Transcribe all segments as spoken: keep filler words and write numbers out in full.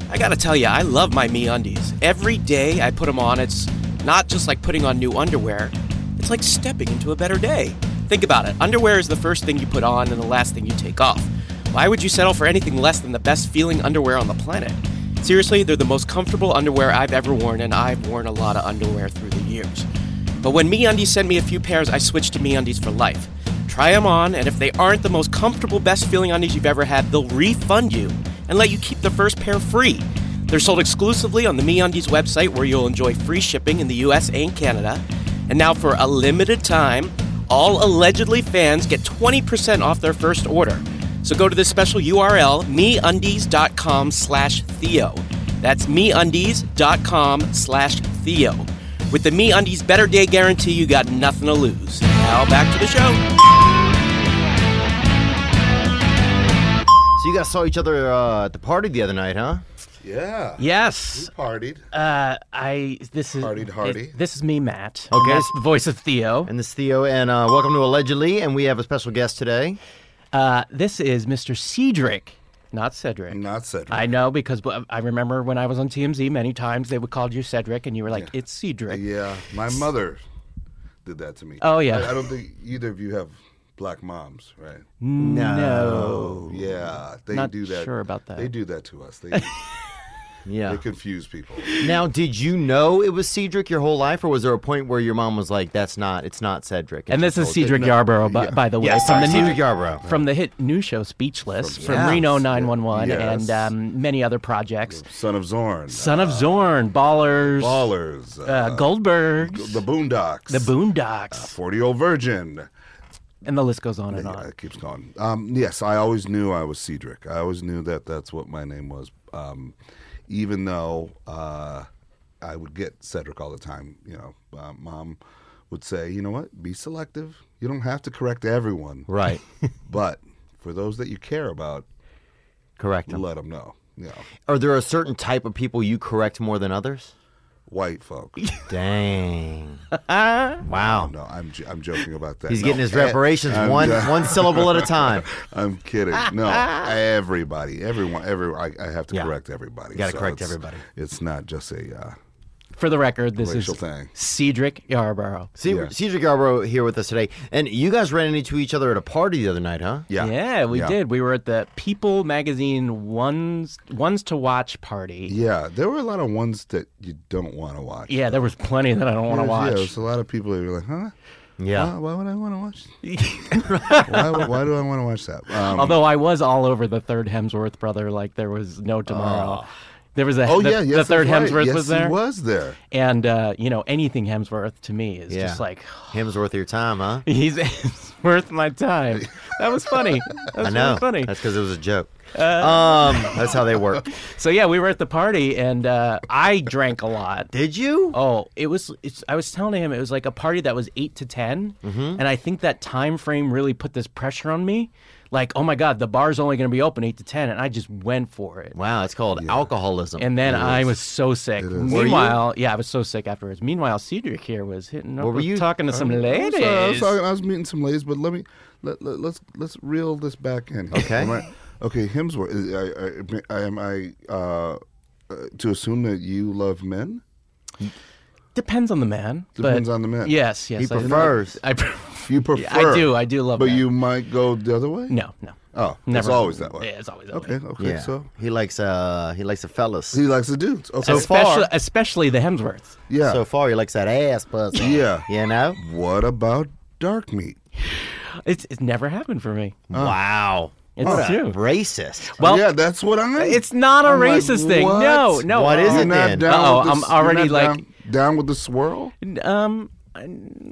I gotta tell you, I love my MeUndies. Every day I put them on, it's not just like putting on new underwear. It's like stepping into a better day. Think about it. Underwear is the first thing you put on and the last thing you take off. Why would you settle for anything less than the best feeling underwear on the planet? Seriously, they're the most comfortable underwear I've ever worn, and I've worn a lot of underwear through the years. But when MeUndies sent me a few pairs, I switched to MeUndies for life. Try them on, and if they aren't the most comfortable, best feeling undies you've ever had, they'll refund you and let you keep the first pair free. They're sold exclusively on the MeUndies website, where you'll enjoy free shipping in the U S and Canada. And now for a limited time, all Allegedly fans get twenty percent off their first order. So go to this special U R L, MeUndies.com slash Theo. That's MeUndies.com slash Theo. With the MeUndies Better Day Guarantee, you got nothing to lose. Now back to the show. So you guys saw each other uh, at the party the other night, huh? Yeah. Yes. We partied. Uh, I this is Partied hardy. it- this is me, Matt. Okay. That's the voice of Theo. And this is Theo, and uh, welcome to Allegedly, and we have a special guest today. Uh, this is Mister Cedric, not Cedric. Not Cedric. I know, because I remember when I was on T M Z, many times they would call you Cedric, and you were like, "It's Cedric." Yeah, my mother did that to me. Oh, yeah. I, I don't think either of you have black moms, right? No. Yeah, they Not do that. sure about that. They do that to us. They, Yeah. they confuse people. Now, did you know it was Cedric your whole life, or was there a point where your mom was like, "That's not, it's not Cedric"? It's And this just is called- Cedric Yarborough, by, Yeah. by the way, Yes, from the Cedric new Yarborough. from the hit new show Speechless, from, Yes. Reno nine one one, Yes. and um, many other projects. Son of Zorn. Son of Zorn, Ballers, Ballers. uh, Goldberg, The Boondocks. The Boondocks, forty-year-old Virgin. and the list goes on and Yeah, on. it keeps going. Um, yes, I always knew I was Cedric. I always knew that that's what my name was. Um, even though uh, I would get Cedric all the time, you know, uh, Mom would say, "You know what? Be selective. You don't have to correct everyone, Right. but for those that you care about, Correct him. let them know." You know, Are there a certain type of people you correct more than others? white folk. Dang. Wow. No, I'm j- I'm joking about that. He's No, getting his eh, reparations I'm one just- one syllable at a time. I'm kidding. No, everybody, everyone, every I, I have to Yeah. correct everybody. Gotta correct it's- everybody. It's not just a uh, For the record, this racial is thing. Cedric Yarborough. See, Yeah. Cedric Yarborough here with us today. And you guys ran into each other at a party the other night, huh? Yeah, Yeah, we Yeah. did. We were at the People Magazine Ones Ones to Watch party. Yeah, there were a lot of ones that you don't want to watch. Yeah, there was plenty that I don't want to There's- watch. Yeah, there's a lot of people that are like, huh? Yeah. Why, why would I want to watch? why, why do I want to watch that? Um, Although I was all over the third Hemsworth brother, like there was no tomorrow. There was a oh the, yeah, yes, the third that's right. Hemsworth yes, was there, He was there. and uh, you know anything Hemsworth to me is Yeah. just like Him's worth your time, huh? he's it's worth my time. That was funny. That was I know. really funny. That's because it was a joke. Uh, um, that's how they work. So yeah, we were at the party, and uh, I drank a lot. Did you? Oh, it was. It's, I was telling him it was like a party that was eight to ten, Mm-hmm. and I think that time frame really put this pressure on me. Like, oh my God, the bar's only going to be open eight to ten, and I just went for it. Wow, it's called alcoholism. And then It I is. was so sick. It is. Were you? Meanwhile, yeah, I was so sick afterwards. Meanwhile, Cedric here was hitting up, What were with you- talking to some I was, ladies. uh, I, was talking, I was meeting some ladies, but let me let, let, let's let's reel this back in. Here. Okay. All right. Okay, Hemsworth. Is, I, I, am I uh, uh, to assume that you love men? Depends on the man. Depends but on the man. Yes, yes. He I- prefers. I, pre- You prefer? I do. I do love But men. you might go the other way. No, no. Oh, Never. it's always that way. Yeah, it's always that Okay, way. okay. yeah. So he likes uh he likes the fellas. he likes the dudes. Okay. So especially, far- especially the Hemsworths. yeah. So far, he likes that ass pussy. Yeah. You know? What about dark meat? It's it's never happened for me. Wow. It's What a true. Racist. Well, yeah, that's what I. it's not a I'm like, racist thing. what? No, no. What is You're it not then? down Uh-oh, with the I'm s- you're already, not like- down, down with the swirl. Um, I,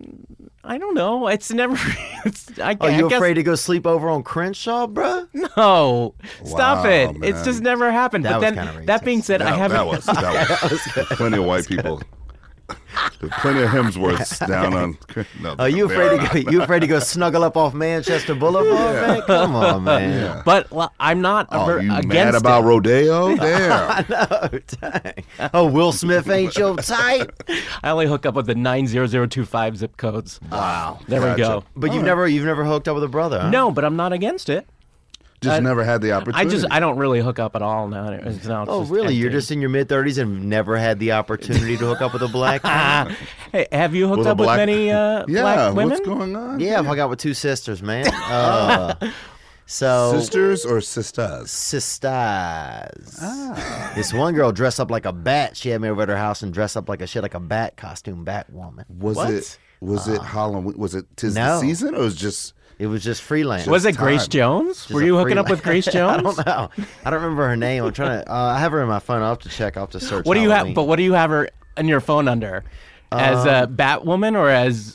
I don't know. It's never. It's, I, Are I you guess, afraid to go sleep over on Crenshaw, bruh? No, stop Wow, it. It's man. just never happened. That but was then, kinda that being racist. said, I That, haven't. that was that was plenty of white people. There's plenty of Hemsworths down on. No, Are you they afraid to not. go? You afraid to go snuggle up off Manchester Boulevard, man? Come on, man. Yeah. But well, I'm not Oh, aver- you against mad about it. rodeo? Damn. Oh, dang. Oh, Will Smith ain't your type. I only hook up with the nine zero zero two five zip codes. Wow. There we Gotcha. go. But you've never you've never hooked up with a brother, huh? No, but I'm not against it. Just Uh, never had the I opportunity. just I don't really hook up at all now. It's now it's Oh, just really? You're empty. just in your mid thirties and never had the opportunity to hook up with a black woman? Hey, have you hooked With a up black- with many uh, yeah, black women? what's going on? Yeah, I've hung out with two sisters, man. Uh, so Sisters or sisters? sisters. This one girl dressed up like a bat. She had me over at her house and dressed up like a shit, like a bat costume, bat woman. Was What? it was it Halloween? Was it tis no. the season or was it just It was just freelance. Was it time. Grace Jones? Just Were a you hooking up freelance- with Grace I Jones? don't know. I don't remember her name. I'm trying to. Uh, I have her in my phone. I'll have to check. I'll have to search. What do you have? Halloween. But what do you have her in your phone under? As Um, a Batwoman or as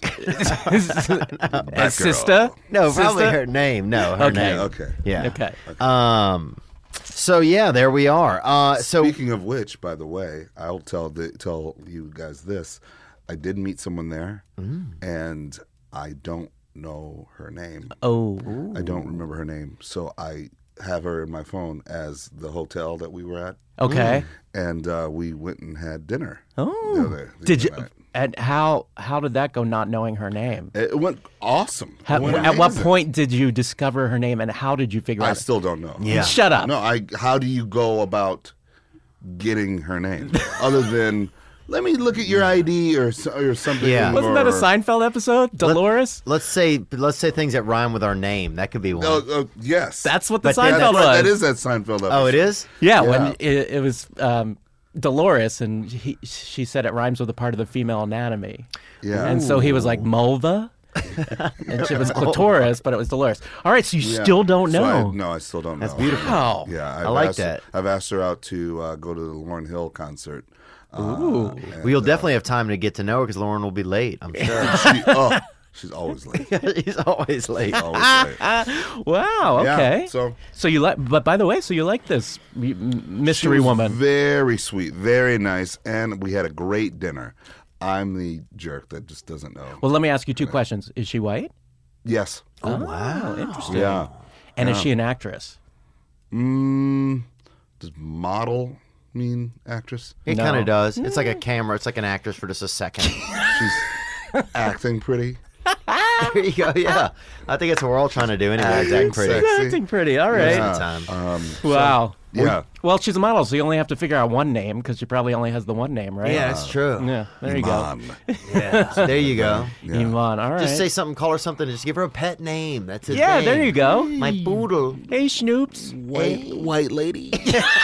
as sister? No, probably Sister? her name. No, her Okay. name. okay? Yeah. Okay. Um. So yeah, there we are. Uh. So Speaking of which, by the way, I'll tell the, tell you guys this: I did meet someone there, Mm. and I don't know her name. Oh, I don't remember her name, so I have her in my phone as the hotel that we were at, okay. and uh, we went and had dinner. Oh, the other- the did you? other night. And how how did that go? Not knowing her name. It went awesome. It How, went at what amazing. point did you discover her name, and how did you figure I out? still don't know. Yeah. Shut up. No, I. How do you go about getting her name other than let me look at your I D or so- or something? Yeah. Wasn't that a or- Seinfeld episode? Dolores. let's say let's say things that rhyme with our name. That could be one. Oh, oh, yes, That's what the But then- Seinfeld That's right, was. that is that Seinfeld episode. oh, it is. Yeah, Yeah. when it, it was um, Dolores, and he, she said it rhymes with a part of the female anatomy. Yeah. And so he was like, Mulva? And she was clitoris, but it was Dolores. All right, so you Yeah. still don't So I- know. no, I still don't know. That's beautiful. Wow. Yeah, I I've like asked- that. I've asked her out to uh, go to the Lauryn Hill concert. Uh, Ooh. and, Well, you'll uh, definitely have time to get to know her because Lauren will be late. I'm sure. she, oh, she's always late. He's always late. Always late. Wow, Yeah, okay. so- so you like, but by the way, so you like this m- m- She mystery was woman. very sweet, very nice, and we had a great dinner. I'm the jerk that just doesn't know. Well, let me ask you two questions. Is she white? Yes. Oh, wow. Interesting. Yeah. And is she an actress? Mm, does model mean actress? It No. kind of does. It's like a camera. It's like an actress for just a second. She's acting pretty. There you go. Yeah, I think that's what we're all trying to do anyway. Is act pretty. Sexy. Acting pretty. All right. Yeah. Time. Um, Wow. yeah. Well, she's a model, so you only have to figure out one name because she probably only has the one name, right? Yeah, that's true. Yeah. There you go. Mom. Yeah. There you go. Yeah. Iman. All right. Just say something, call her something, and just give her a pet name. That's it. Yeah, there you go. My poodle. Hey, Snoops. White, white lady.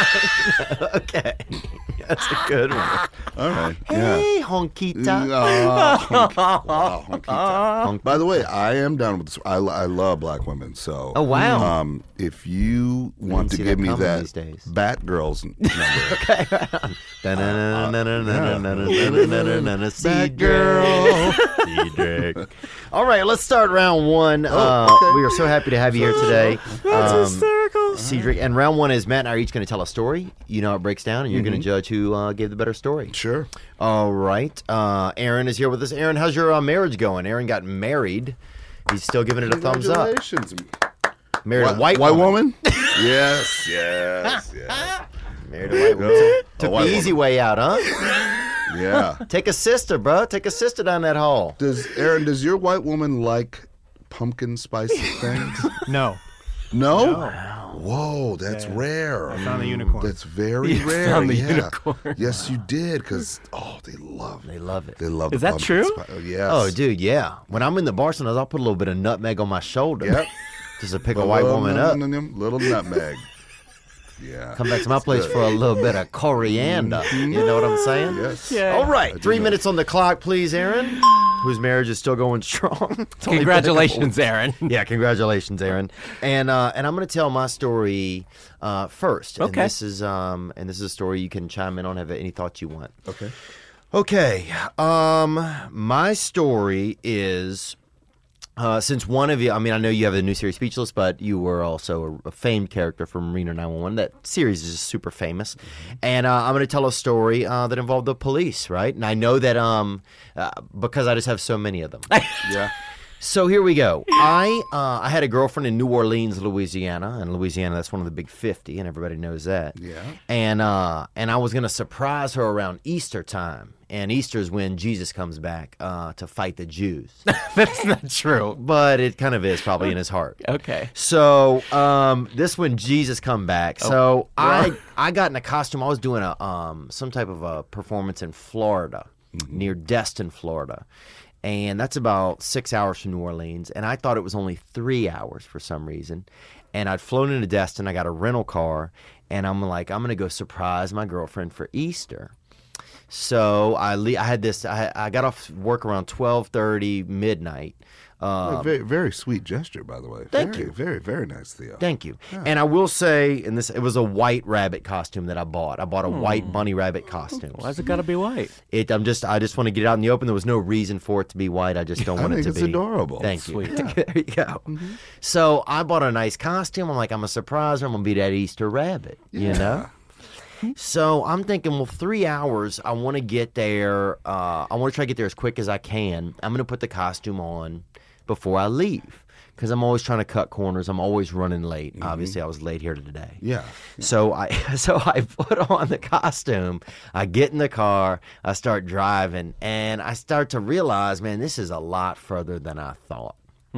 Okay. That's a good one. All right. Yeah. Hey, Honkita. Oh, honky- wow, honky Uh, tonk. By the way, I am down with this. I, I love black women. So, Oh, wow. Um, if you want to see give that me coming that these days. Batgirls number, Seed girl. Cedric. All right, let's start round one. Uh, okay. We are so happy to have you here today. That's Um, hysterical. Cedric. And round one is Matt and I are each going to tell a story. You know how it breaks down, and you're going to judge who uh, gave the better story. sure. All right. Uh, Aaron is here with us. Aaron, how's your uh, marriage going? Aaron got married. He's still giving it a thumbs up. Congratulations. Married a Whi- white, white woman. woman? yes, yes, yes. Married a white woman. Go. Took A white the easy woman. way out, huh? Yeah. Take a sister, bro. Take a sister down that hall. Does Aaron? Does your white woman like pumpkin spice things? No. No. Whoa, that's rare. I found the unicorn. That's very You rare. found the yeah. unicorn. Yes, you did. Because oh, they love. They love it. They love. Is the that pumpkin true? Spice. Oh, yes. Oh, dude, yeah. When I'm in the bar, sometimes I'll put a little bit of nutmeg on my shoulder. Yep. Just to pick a white woman up. Little nutmeg. Yeah. Come back to my place for a little bit of coriander. You know what I'm saying? Yes. Yeah. All I right. do Three know. minutes on the clock, please, Aaron. Whose marriage is still going strong. It's only been a Congratulations, Aaron. couple- Yeah, congratulations, Aaron. And uh, and I'm going to tell my story uh, first. And Okay. this is um and this is a story you can chime in on. Have any thoughts you want? Okay. Okay. Um, my story is uh, since one of you, I mean, I know you have a new series, Speechless, but you were also a, a famed character from Reno nine one one. That series is just super famous, and uh, I'm going to tell a story uh, that involved the police, right? And I know that um, uh, because I just have so many of them. Yeah. So here we go. I uh, I had a girlfriend in New Orleans, Louisiana, and Louisiana, that's one of the big fifty, and everybody knows that. Yeah. And uh, and I was gonna surprise her around Easter time, and Easter is when Jesus comes back uh, to fight the Jews. That's not true. But it kind of is probably in his heart. Okay. So um, this when Jesus come back. So I I got in a costume. I was doing a um some type of a performance in Florida, near Destin, Florida. And that's about six hours from New Orleans. And I thought it was only three hours for some reason. And I'd flown into Destin. I got a rental car. And I'm like, I'm going to go surprise my girlfriend for Easter. So I le- I had this. I, I got off work around twelve thirty, midnight. A very, very sweet gesture, by the way. Thank very, you. Very, very nice, Theo. Thank you. And I will say, and this, it was a white rabbit costume that I bought. I bought a white bunny rabbit costume. Why's it got to be white? It, I'm just, I just want to get it out in the open. There was no reason for it to be white. I just don't I want think it to it's be. adorable. Thank Sweet. you. There you go. So I bought a nice costume. I'm like, I'm a surprise her. I'm gonna be that Easter rabbit. You know. So I'm thinking, well, three hours. I want to get there. Uh, I want to try to get there as quick as I can. I'm gonna put the costume on before I leave, because I'm always trying to cut corners. I'm always running late. Obviously, I was late here today. Yeah. So I so I put on the costume. I get in the car. I start driving, and I start to realize, man, this is a lot further than I thought.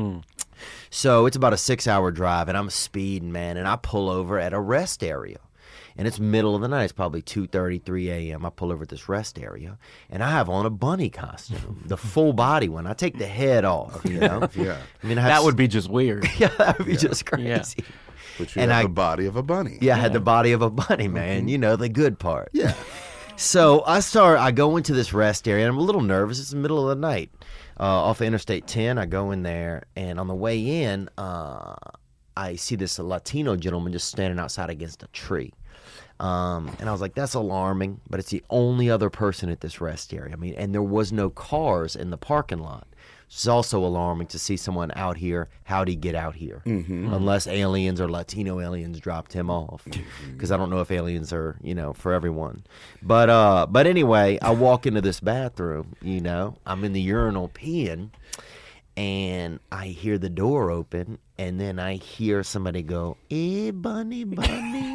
So it's about a six-hour drive, and I'm speeding, man. And I pull over at a rest area. And it's middle of the night. It's probably two thirty, three a.m. I pull over at this rest area, and I have on a bunny costume, the full body one. I take the head off, you know? Yeah. I mean, I have That s- would be just weird. yeah, that would be just crazy. Yeah. But you And have I- the body of a bunny. Yeah, I had the body of a bunny, man. You know, the good part. Yeah. So I start. I go into this rest area, and I'm a little nervous. It's the middle of the night, uh, off of Interstate ten. I go in there, and on the way in, uh, I see this Latino gentleman just standing outside against a tree. Um, and I was like, that's alarming, but it's the only other person at this rest area. I mean, and there was no cars in the parking lot. It's also alarming to see someone out here. How'd he get out here? Mm-hmm. Unless aliens or Latino aliens dropped him off. Because I don't know if aliens are, you know, for everyone. But uh, but anyway, I walk into this bathroom, you know. I'm in the urinal peeing, and I hear the door open, and then I hear somebody go, "Eh, bunny, bunny."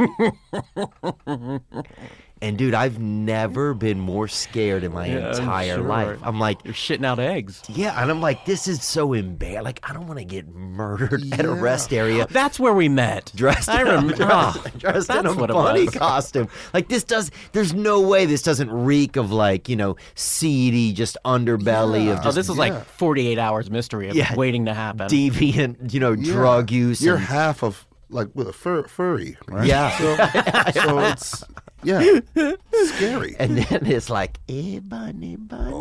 And dude, I've never been more scared in my Yeah, I'm entire sure. life. I'm like, You're shitting out eggs. yeah, and I'm like, this is so embarrassing. Like, I don't want to get murdered at a Yeah. rest area. That's where we met. Dressed, I in, remember. dressed, Oh, dressed in that's a what it bunny was. costume. Like, this does, there's no way this doesn't reek of, like, you know, seedy, just underbelly of Oh, just this is Yeah. like forty-eight hours mystery of Yeah. waiting to happen. deviant, you know, drug use. You're and- half of like with a fur, furry, right? Yeah. So, so it's yeah, scary. And then it's like, eh, bunny,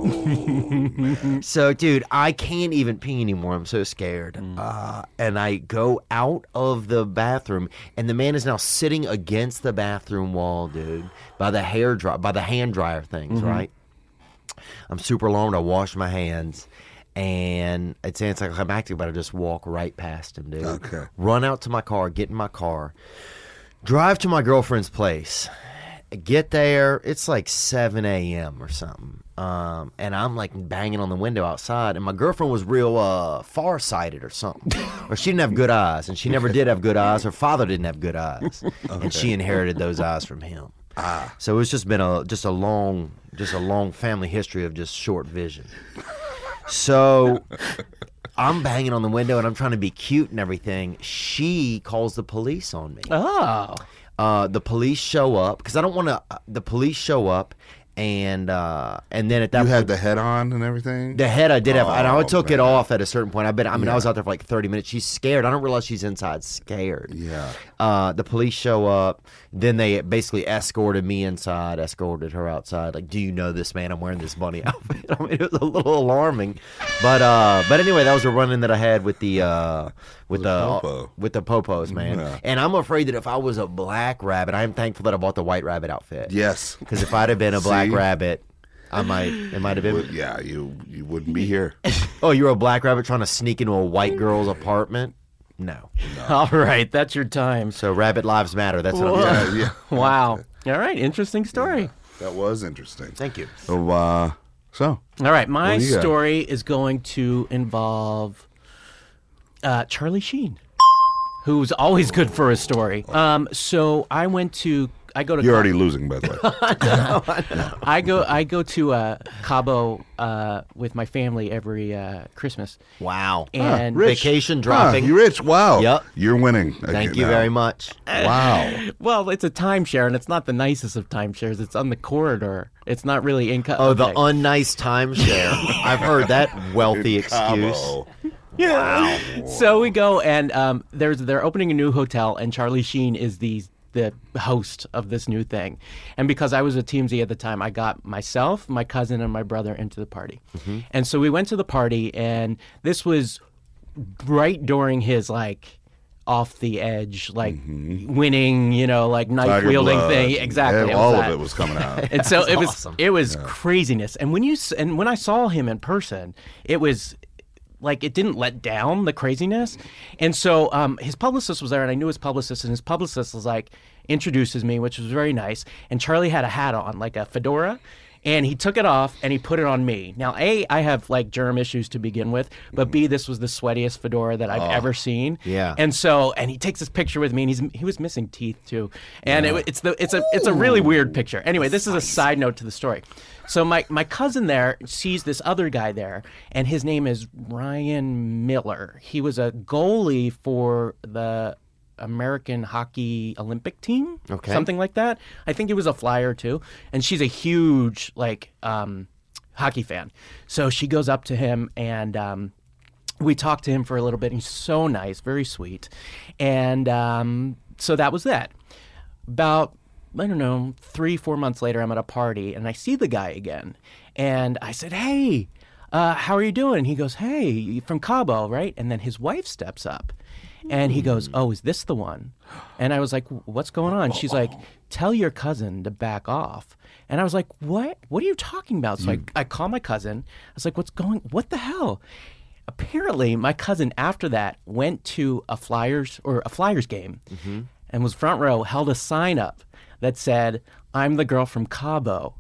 bunny. So, dude, I can't even pee anymore. I'm so scared. Uh, and I go out of the bathroom, and the man is now sitting against the bathroom wall, dude, by the hair dry, by the hand dryer things, right? I'm super alarmed. I wash my hands. And it sounds like I'm acting, but I just walk right past him, dude. Okay. Run out to my car, get in my car, drive to my girlfriend's place. Get there, it's like seven a.m. or something. Um, and I'm like banging on the window outside, and my girlfriend was real uh, farsighted or something. Or she didn't have good eyes, and she never did have good eyes. Her father didn't have good eyes, and she inherited those eyes from him. Ah. So it's just been a just a long just a long family history of just short vision. So I'm banging on the window, and I'm trying to be cute and everything. She calls the police on me. Oh. Uh, the police show up because I don't want to. Uh, the police show up, and uh, and then at that You point, had the head on and everything. the head I did have, and I Oh, took it man. off at a certain point. I bet. I mean, I Yeah. was out there for like thirty minutes. She's scared. I don't realize she's inside, scared. Yeah. Uh, the police show up. Then they basically escorted me inside, escorted her outside. Like, do you know this man? I'm wearing this bunny outfit. I mean, it was a little alarming, but uh, but anyway, that was a run-in that I had with the uh, with The the, popo. with the popos, man. Yeah. And I'm afraid that if I was a black rabbit, I am thankful that I bought the white rabbit outfit. Yes. Because if I'd have been a black See? rabbit, I might it might have Would- been. yeah, you you wouldn't be here. Oh, you're a black rabbit trying to sneak into a white girl's apartment? No. All right, that's your time. So rabbit lives matter. That's what I'm Whoa. saying. Yeah, yeah. Wow. All right, interesting story. That was interesting. Thank you. So, uh, so All right, my What do you got? story is going to involve Uh, Charlie Sheen, who's always good for a story. Um, so I went to. I go to. You're already losing, by the way. I go. I go to uh, Cabo uh, with my family every uh, Christmas. Wow. And Rich. Vacation Huh, dropping. you rich? Wow. Yep. You're winning. Thank again you now. very much. Wow. well, it's a timeshare, and it's not the nicest of timeshares. It's on the corridor. It's not really income. Oh, the unnice timeshare. I've heard that wealthy In excuse. Cabo. Yeah. So we go, and um, there's they're opening a new hotel, and Charlie Sheen is the the host of this new thing. And because I was with T M Z at the time, I got myself, my cousin, and my brother into the party. Mm-hmm. And so we went to the party, and this was right during his like off the edge, like Mm-hmm. winning, you know, like knife Tiger wielding Blood. thing. Exactly. Yeah, it was all that. of it was coming out. And so it was awesome. it was craziness. And when you s- and when I saw him in person, it was like it didn't let down the craziness. And so um, his publicist was there, and I knew his publicist, and his publicist was like introduces me, which was very nice. And Charlie had a hat on, like a fedora. And he took it off and he put it on me. Now, A, I have like germ issues to begin with, but B, this was the sweatiest fedora that I've ever seen. Yeah. And so, and he takes this picture with me, and he's he was missing teeth too. And it, it's the it's a it's a really weird picture. Anyway, this is a side note to the story. So my my cousin there sees this other guy there, and his name is Ryan Miller. He was a goalie for the American hockey Olympic team, Okay. something like that. I think he was a Flyer too, and she's a huge like um, hockey fan. So she goes up to him, and um, we talked to him for a little bit. He's so nice, very sweet, and um, so that was that. About I don't know, three four months later, I'm at a party, and I see the guy again, and I said, "Hey, uh, how are you doing?" He goes, "Hey, you from Cabo, right?" And then his wife steps up. And he goes, "Oh, is this the one?" And I was like, "What's going on?" She's like, "Tell your cousin to back off." And I was like, "What? What are you talking about?" So I, I call my cousin. I was like, "What's going? What the hell?" Apparently, my cousin after that went to a Flyers or a Flyers game and was front row, held a sign up that said, "I'm the girl from Cabo."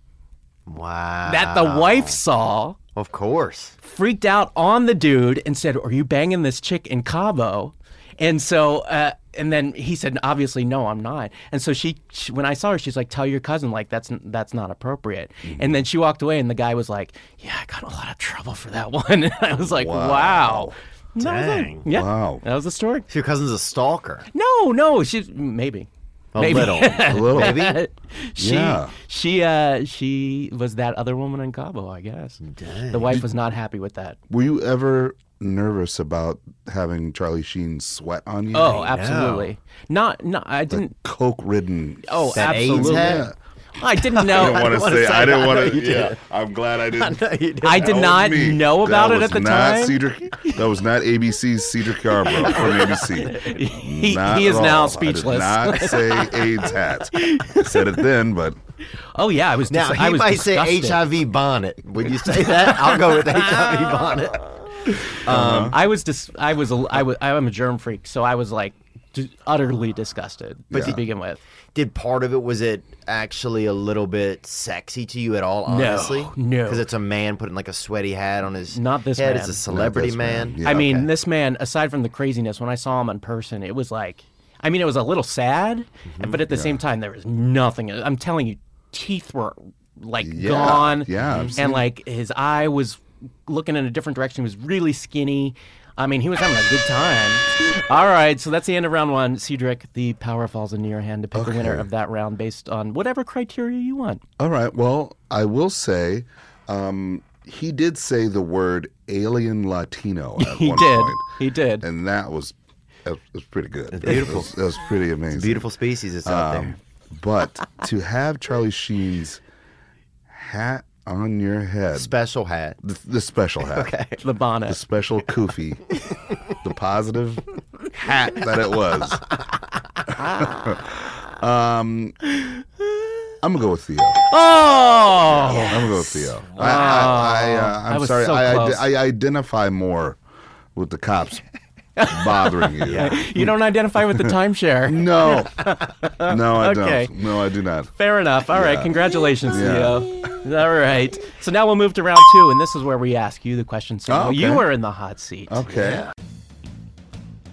Wow. That the wife saw. Of course. Freaked out on the dude and said, "Are you banging this chick in Cabo?" And so, uh, and then he said, "Obviously, no, I'm not." And so she, she, when I saw her, she's like, "Tell your cousin, like that's that's not appropriate." Mm-hmm. And then she walked away, and the guy was like, "Yeah, I got in a lot of trouble for that one." And I was like, "Wow, Wow. And that was it. Dang. Yeah, Wow. that was the story." So your cousin's a stalker. No, no, she's maybe. A Maybe. little. A little. Maybe. she Yeah. she uh she was that other woman in Cabo, I guess. Dang. The wife was not happy with that. Were you ever nervous about having Charlie Sheen sweat on you? Oh, absolutely. Not no, I didn't. Coke-ridden. Oh, That AIDS absolutely. hat? I didn't know. I didn't want to wanna say. say I didn't that. want I know to. you Yeah, did. I'm glad I didn't. No, you didn't. I That did was not me. know about That it was at the not time. Cedric, that was not A B C's Cedric Yarbrough from A B C. He, Not he is at now all. speechless. I did not say AIDS hat. I said it then, but Oh yeah, I was. Now, dis- he I was might say disgusted. H I V bonnet. Would you say that? I'll go with H I V bonnet. Um, I was. Dis- I was. A, I was. I'm a germ freak, so I was like d- utterly disgusted to begin with. Did part of it, was it actually a little bit sexy to you at all, No, honestly? no. Because it's a man putting like a sweaty hat on his Not this head. man. It's a celebrity this man. man. Yeah. I mean, Okay. this man. Aside from the craziness, when I saw him in person, it was like. I mean, it was a little sad, Mm-hmm. but at the same time, there was nothing. I'm telling you, teeth were like Yeah, gone. yeah, I've seen- and like his eye was looking in a different direction. He was really skinny. I mean, he was having a good time. All right, so that's the end of round one. Cedric, the power falls into your hand to pick the winner Okay. of that round based on whatever criteria you want. all right. Well, I will say, um, he did say the word alien Latino at He one did. point, He did. and that was that was pretty good. It's beautiful. That was, that was pretty amazing. Beautiful species that's out Um, there. But to have Charlie Sheen's hat on your head, Special hat. the, the special hat, Okay. the bonnet. the special kufi, the positive hat that it was. um, I'm gonna go with Theo. Oh! I'm gonna go with Theo. I, I, I, uh, I I'm was sorry. so I, close. I, I identify more with the cops bothering you. You don't identify with the timeshare. No, no, I Okay. don't. No, I do not. Fair enough. All right, Yeah. congratulations, Yeah. Theo. All right. So now we'll move to round two, and this is where we ask you the question. So Oh, okay. you are in the hot seat. Okay.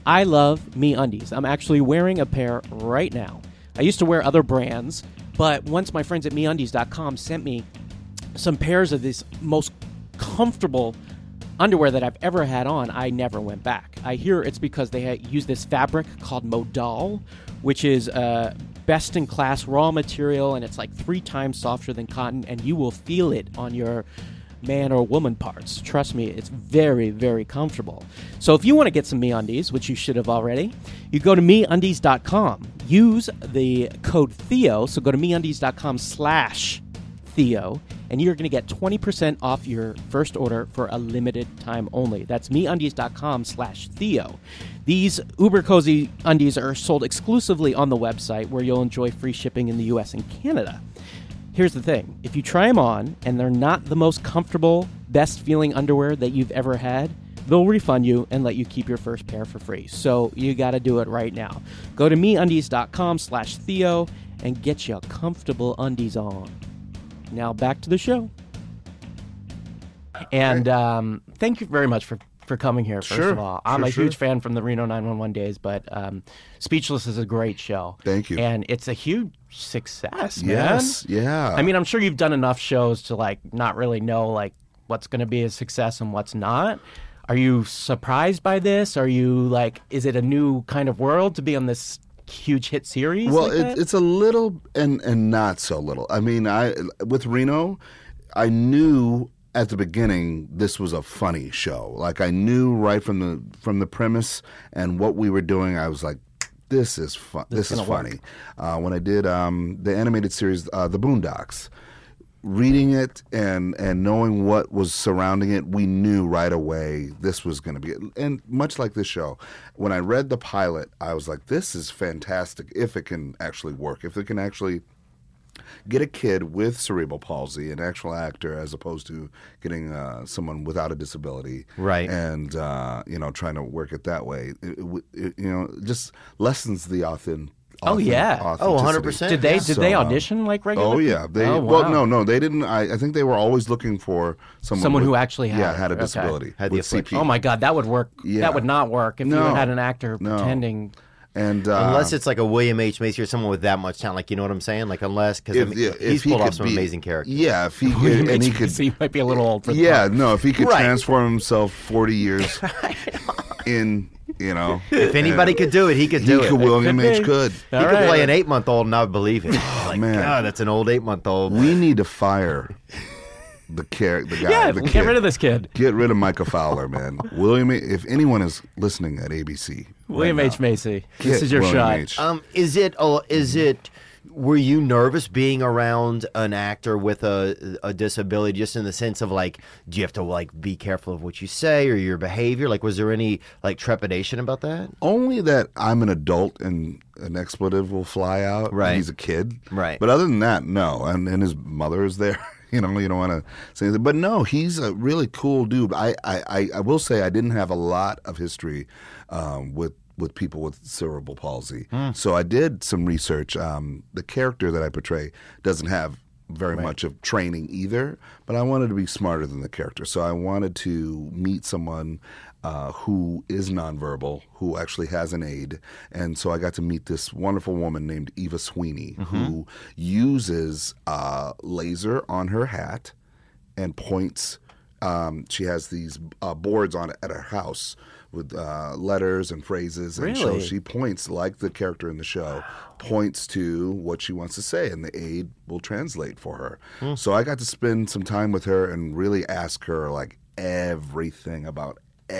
I love Me Undies. I'm actually wearing a pair right now. I used to wear other brands, but once my friends at me undies dot com sent me some pairs of this most comfortable underwear that I've ever had on, I never went back. I hear it's because they ha- use this fabric called modal, which is uh, best-in-class raw material, and it's like three times softer than cotton, and you will feel it on your man or woman parts. Trust me, it's very, very comfortable. So if you want to get some MeUndies, which you should have already, you go to me undies dot com. Use the code Theo, so go to me undies dot com slash Theo, and you're going to get twenty percent off your first order for a limited time only. That's me undies dot com slash Theo. These uber cozy undies are sold exclusively on the website, where you'll enjoy free shipping in the U S and Canada. Here's the thing. If you try them on and they're not the most comfortable, best feeling underwear that you've ever had, they'll refund you and let you keep your first pair for free. So you got to do it right now. Go to me undies dot com slash Theo and get you comfortable undies on. Now back to the show. And um, thank you very much for, for coming here, first Sure, of all. I'm sure, a sure. huge fan from the Reno nine one one days, but um, Speechless is a great show. Thank you. And it's a huge success, man. Yes, yeah. I mean, I'm sure you've done enough shows to like not really know like what's going to be a success and what's not. Are you surprised by this? Are you like, is it a new kind of world to be on this huge hit series? Well, like it, that? it's a little and and not so little. I mean, I with Reno, I knew at the beginning this was a funny show. Like I knew right from the from the premise and what we were doing. I was like, this is fun. This, is gonna work. funny. Uh, when I did um, the animated series, uh, The Boondocks. Reading it and, and knowing what was surrounding it, we knew right away this was going to be it. And much like this show, when I read the pilot, I was like, this is fantastic if it can actually work, if it can actually get a kid with cerebral palsy, an actual actor, as opposed to getting uh, someone without a disability. Right. And, uh, you know, trying to work it that way. It, it, it, you know, just lessens the authentic. Oh, yeah. Oh, one hundred percent. Did they yeah. did So, they uh, audition like regular? Oh people? yeah, they Oh, well wow. no no they didn't. I, I think they were always looking for someone Someone with- who actually had yeah it. had a Okay. disability Had the with C P. affliction. Oh my God, that would work. Yeah. That would not work if you No. had an actor No. pretending. And uh, Unless it's like a William H. Macy or someone with that much talent, like you know what I'm saying? Like unless because I if, mean, if he's he pulled off could some be- amazing characters. Yeah, if he could, and he could. So you might be a little old for the Yeah, part. no, if he could Right. transform himself forty years in, you know, If anybody could do it, he could he do could. it. William Could H. be. could. He All could right. play an eight month old and I would believe it. like, man. God, that's an old eight month old. We need to fire the char- the guy. Yeah, the get kid. rid of this kid. Get rid of Micah Fowler, man. William, if anyone is listening at A B C, William right H. now, Macy. get This is your William shot. H. Um, is it? Oh, is it? Were you nervous being around an actor with a a disability, just in the sense of like, do you have to like be careful of what you say or your behavior? Like, was there any like trepidation about that? Only that I'm an adult and an expletive will fly out. and Right. He's a kid. Right. But other than that, no. And and his mother is there. You know, you don't want to say anything. But no, he's a really cool dude. I, I, I, I will say I didn't have a lot of history um, with with people with cerebral palsy. So I did some research. Um, the character that I portray doesn't have very much of training either, but I wanted to be smarter than the character. So I wanted to meet someone uh, who is nonverbal, who actually has an aid. And so I got to meet this wonderful woman named Eva Sweeney, who uses uh, laser on her hat and points. Um, she has these uh, boards on it at her house with uh, letters and phrases, and so Really? she points like the character in the show, points to what she wants to say, and the aide will translate for her. So I got to spend some time with her and really ask her like everything about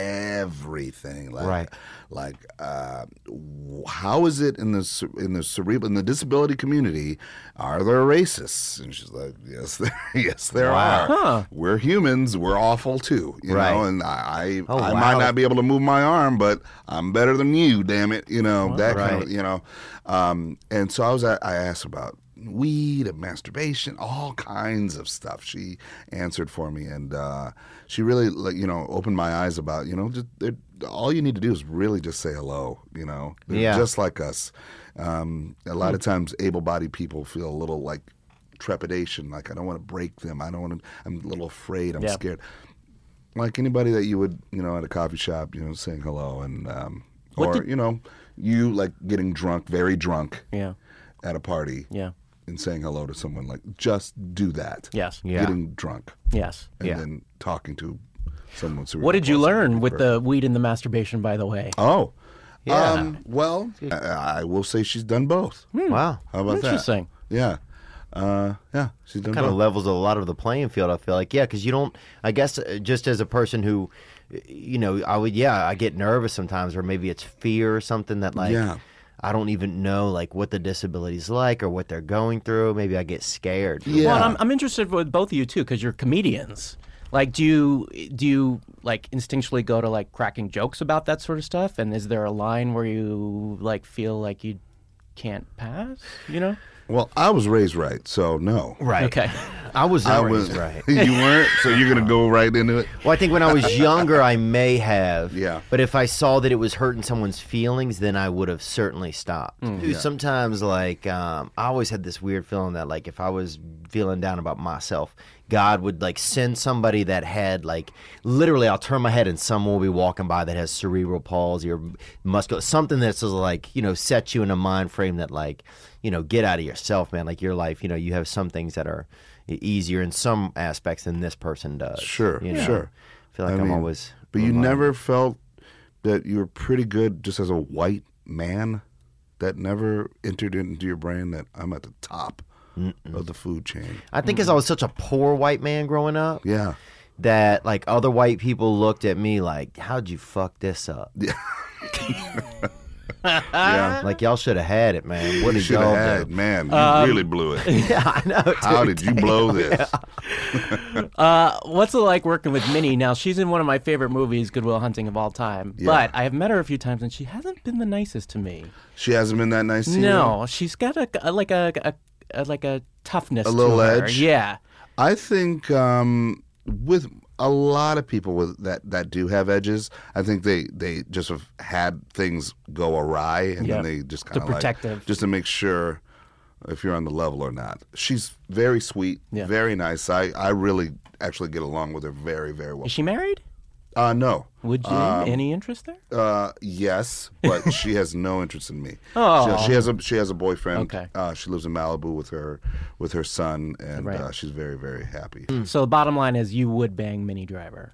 everything, like Right. like uh, w- how is it in the ce- in the cerebral in the disability community? Are there racists? And she's like, yes, there, yes, there Wow. are. Huh. We're humans. We're awful too, you Right. know. And I, I, Oh, I wow. might not be able to move my arm, but I'm better than you. Damn it, you know that kind Right. of, you know. Um, and so I was, at, I asked about weed and masturbation, all kinds of stuff. She answered for me, and uh, she really, like, you know, opened my eyes about, you know, just, they're- all you need to do is really just say hello. You know, They're Yeah. just like us. Um, a lot of times, able-bodied people feel a little like trepidation, like I don't want to break them. I don't want to. I'm a little afraid. I'm Yeah. scared. Like anybody that you would, you know, at a coffee shop, you know, saying hello, and um, What or did- you know, you like getting drunk, very drunk Yeah. at a party, Yeah. and saying hello to someone. Like just do that. Yes. Yeah. Getting drunk Yes. and Yeah. then talking to someone. What did you cerebral learn palsy. with the weed and the masturbation, by the way? Oh, Yeah. Um, well, I, I will say she's done both. Wow. How about that? Interesting. Yeah, uh, yeah, she's done Kind of both. levels a lot of the playing field. I feel like, yeah, because you don't. I guess uh, just as a person who, you know, I would, yeah, I get nervous sometimes, or maybe it's fear or something that like. Yeah. I don't even know like what the disability's like or what they're going through. Maybe I get scared. Yeah. Well, and I'm, I'm interested with both of you too, because you're comedians. Like, do you do you like instinctually go to like cracking jokes about that sort of stuff? And is there a line where you like feel like you can't pass? You know? Well, I was raised right, so no. Right. Okay. I was I not was raised right. You weren't, so you're gonna go right into it. Well, I think when I was younger, I may have. Yeah. But if I saw that it was hurting someone's feelings, then I would have certainly stopped. Dude, sometimes, like, um, I always had this weird feeling that, like, if I was feeling down about myself, God would, like, send somebody that had, like, literally, I'll turn my head and someone will be walking by that has cerebral palsy or muscular, something that's just, like, you know, sets you in a mind frame that, like, you know, get out of yourself, man. Like, your life, you know, you have some things that are e- easier in some aspects than this person does. Sure, you know? sure. I feel like I I'm mean, always. But you reminded. never felt that you were pretty good just as a white man. That never entered into your brain that I'm at the top of the food chain. I think because I was such a poor white man growing up Yeah. that like other white people looked at me like, "How'd you fuck this up?" Yeah. Like y'all should have had it, man. What You did should y'all have had, do? man. You Um, really blew it. Yeah, I know. How dude. did you blow this? Uh, what's it like working with Minnie? Now, she's in one of my favorite movies, Good Will Hunting of all time. Yeah. But I have met her a few times, and she hasn't been the nicest to me. She hasn't been that nice to you? No, she's got a, a like a, a, a like a toughness, A little to her. edge? Yeah. I think um, with a lot of people with that, that do have edges, I think they, they just have had things go awry, and Yeah. then they just The kind of like protective. just to make sure if you're on the level or not. She's very sweet, Yeah. very nice. I, I really actually get along with her very very well. Is she married? Uh, no. Would you? Um, Any interest there? Uh, yes, but she has no interest in me. Oh. She, she has a she has a boyfriend. Okay. Uh, she lives in Malibu with her with her son, and Right. uh, she's very very happy. So the bottom line is, you would bang Minnie Driver.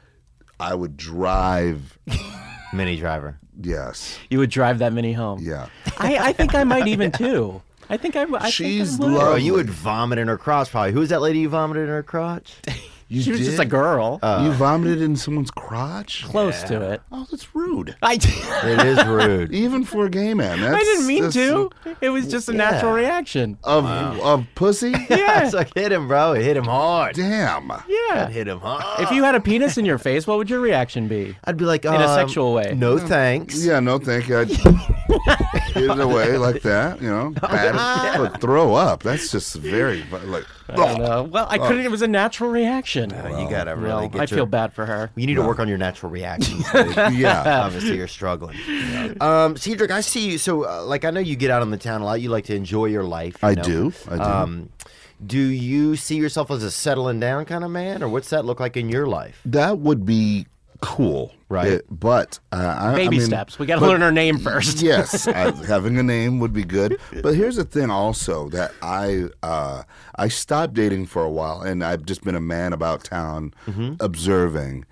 I would drive. Mini driver. Yes. You would drive that Minnie home. Yeah. I, I think I might even too. I think I, I She's think I would. Oh, lovely. you would vomit in her crotch, probably. Who's that lady you vomited in her crotch? You She was just did? a girl. you vomited in someone's crotch? Close to it. Oh, that's rude. I, It is rude. Even for a gay man. That's, I didn't mean that's to. It was just a natural reaction. Of of pussy? Yeah. It's like hit him, bro. It hit him hard. Damn. Yeah. Hit him hard. If you had a penis in your face, what would your reaction be? I'd be like, In a um, sexual way. No thanks. Yeah, no thank you. I'd hit it away like that, you know. Bad. But throw up. That's just very like I don't know. Well, I couldn't. It was a natural reaction. You gotta really Well, get I your, feel bad for her. You need to work on your natural reactions. dude. yeah. Obviously, you're struggling. Um, Cedric, I see you. So, uh, like, I know you get out on the town a lot. You like to enjoy your life. you I know? do. I do. Um, do you see yourself as a settling down kind of man, or what's that look like in your life? That would be cool. Right. It- but uh, I, Baby I mean, steps. We got to but- learn her name first. yes, I, having a name would be good. But here's the thing, also that I uh, I stopped dating for a while, and I've just been a man about town, observing.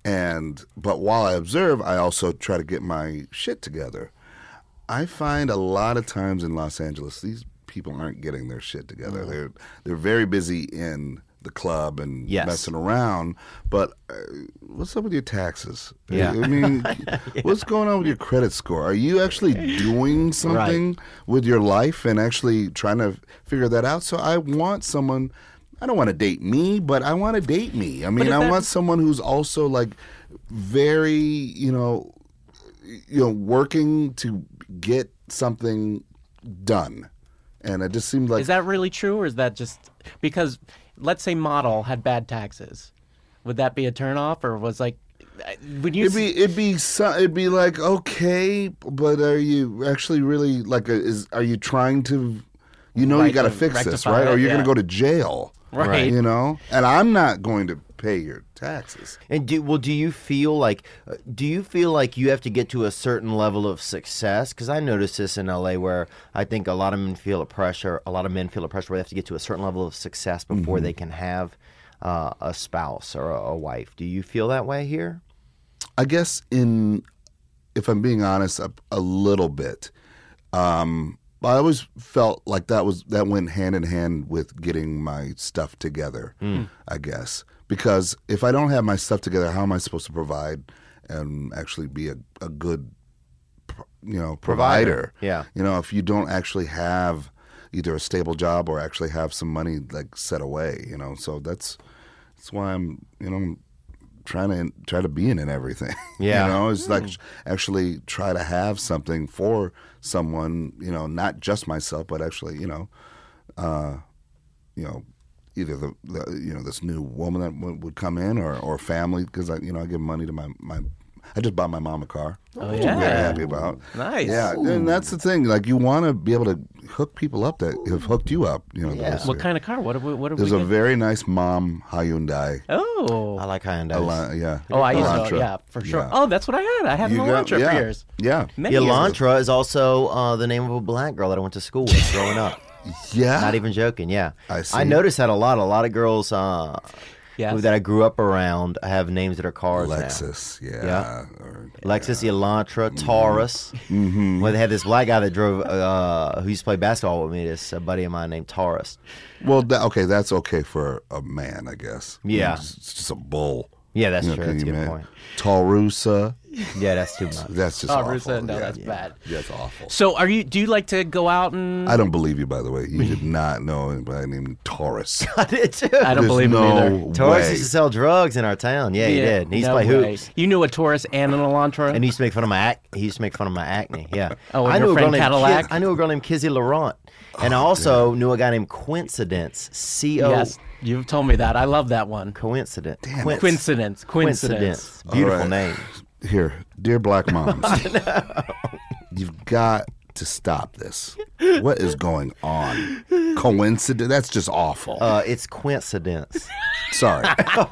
And but while I observe, I also try to get my shit together. I find a lot of times in Los Angeles, these people aren't getting their shit together. They're they're very busy in the club and Yes. messing around. But uh, what's up with your taxes? Yeah. I mean, what's going on with your credit score? Are you actually doing something with your life and actually trying to figure that out? So I want someone. I don't want to date me, but I want to date me. I mean, if I that- want someone who's also like very, you know, you know, working to get something done. And it just seemed like Is that really true, or is that just because? Let's say model had bad taxes. Would that be a turnoff, or was like when you it'd be it'd be so, it'd be like okay, but are you actually really like a, is are you trying to, you know, Right, you got to to fix this, rectify right? Or it, you're yeah. gonna go to jail, Right. You know, and I'm not going to pay your taxes. And do well? Do you feel like uh, do you feel like you have to get to a certain level of success? Because I noticed this in L A, where I think a lot of men feel a pressure. A lot of men feel a pressure where they have to get to a certain level of success before Mm-hmm. they can have uh, a spouse or a, a wife. Do you feel that way here? I guess in, if I'm being honest, a, a little bit. Um, I always felt like that was that went hand in hand with getting my stuff together. I guess because if I don't have my stuff together, how am I supposed to provide and actually be a, a good, you know, provider? Yeah. You know, if you don't actually have either a stable job or actually have some money like set away, you know, so that's that's why I'm, you know. trying to try to be in it everything. Yeah. You know, it's like actually try to have something for someone, you know, not just myself, but actually, you know, uh, you know, either the, the you know, this new woman that w- would come in or, or family, because I, you know, I give money to my, my I just bought my mom a car. Oh, which yeah. I'm very happy about. Nice. Yeah, and that's the thing. Like, you want to be able to hook people up that have hooked you up. You know, Yeah. this What year. kind of car? What have we? What have There's we a get? very nice mom Hyundai. Oh. I like Hyundai. Elan- yeah. Oh, I used to. Elantra. Yeah, for sure. Yeah. Oh, that's what I had. I had an You got- Elantra yeah. for years. Yeah. Many years. Elantra is also uh, the name of a black girl that I went to school with growing up. Yeah. Not even joking. Yeah, I see. noticed that a lot. A lot of girls uh, Yes. who, that I grew up around have names that are cars now. Lexus, yeah. Yeah. Or- Lexus, Elantra, Taurus. Mm-hmm. Well, they had this black guy that drove, uh, who used to play basketball with me. This a buddy of mine named Taurus. well, that, okay, that's okay for a man, I guess. Yeah. It's, it's just a bull. Yeah, that's You know, true. can That's a you good imagine? point. Taurusa, Yeah, that's too much. that's just Oh, awful. Rusa, no, yeah. that's bad. That's awful. So, are you? Do you like to go out and? I don't believe you, by the way. You did not know anybody named Taurus. I did too. I don't There's believe no him either. Taurus way. used to sell drugs in our town. Yeah, he did. He used no to play way. hoops. You knew a Taurus and an Elantra. And he used to make fun of my ac- he used to make fun of my acne. Yeah. Oh, and I your knew a girl friend named Cadillac? Ki- I knew a girl named Kizzy Laurent, and I Oh, also knew a guy named Coincidence. C O. Yes, you've told me that. I love that one. Coincidence. Damn Quin- it. Coincidence. Coincidence. Beautiful All right. name. Here, dear black moms, you've got to stop this. What is going on? Coincidence? That's just awful. Uh, it's coincidence. Sorry.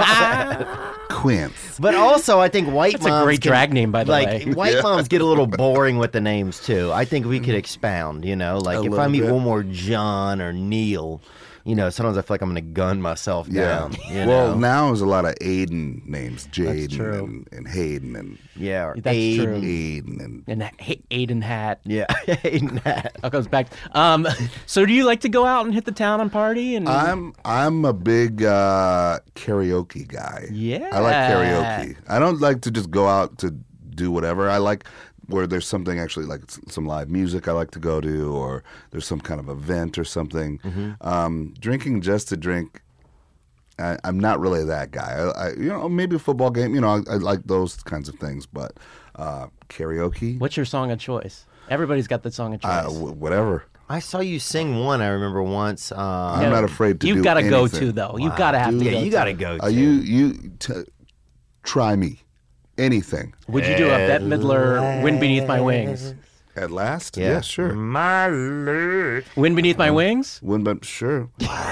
Quince. But also, I think white That's a moms great can- drag name, by the like, way. white Yeah. moms get a little boring with the names too. I think we could expound. You know, like A if I little meet bit. one more John or Neil, you know, sometimes I feel like I'm going to gun myself Yeah. down. You well, know? now there's a lot of Aiden names. Jaden true. and, and Hayden and yeah, or That's Aiden. true. Aiden and And ha- Aiden hat. Yeah, Aiden that. That goes back. Um, so, do you like to go out and hit the town and party? And I'm I'm a big uh, karaoke guy. Yeah. I like karaoke. I don't like to just go out to do whatever. I like where there's something actually like s- some live music I like to go to, or there's some kind of event or something. Mm-hmm. Um, drinking just to drink, I, I'm not really that guy. I, I, you know, maybe a football game. You know, I, I like those kinds of things, but uh, karaoke, what's your song of choice? Everybody's got the song of choice. uh, w- whatever. I saw you sing one. I remember once. Uh, I'm not afraid to You've do got to go anything. to though. You've got to have to yeah, go. you to. got to go. Uh, to. you you t- try me, anything. Would you do a Bette Midler "Wind Beneath My Wings"? At last, Yeah. yeah, sure. My leg. "Wind Beneath My Wings." Wouldn't but sure.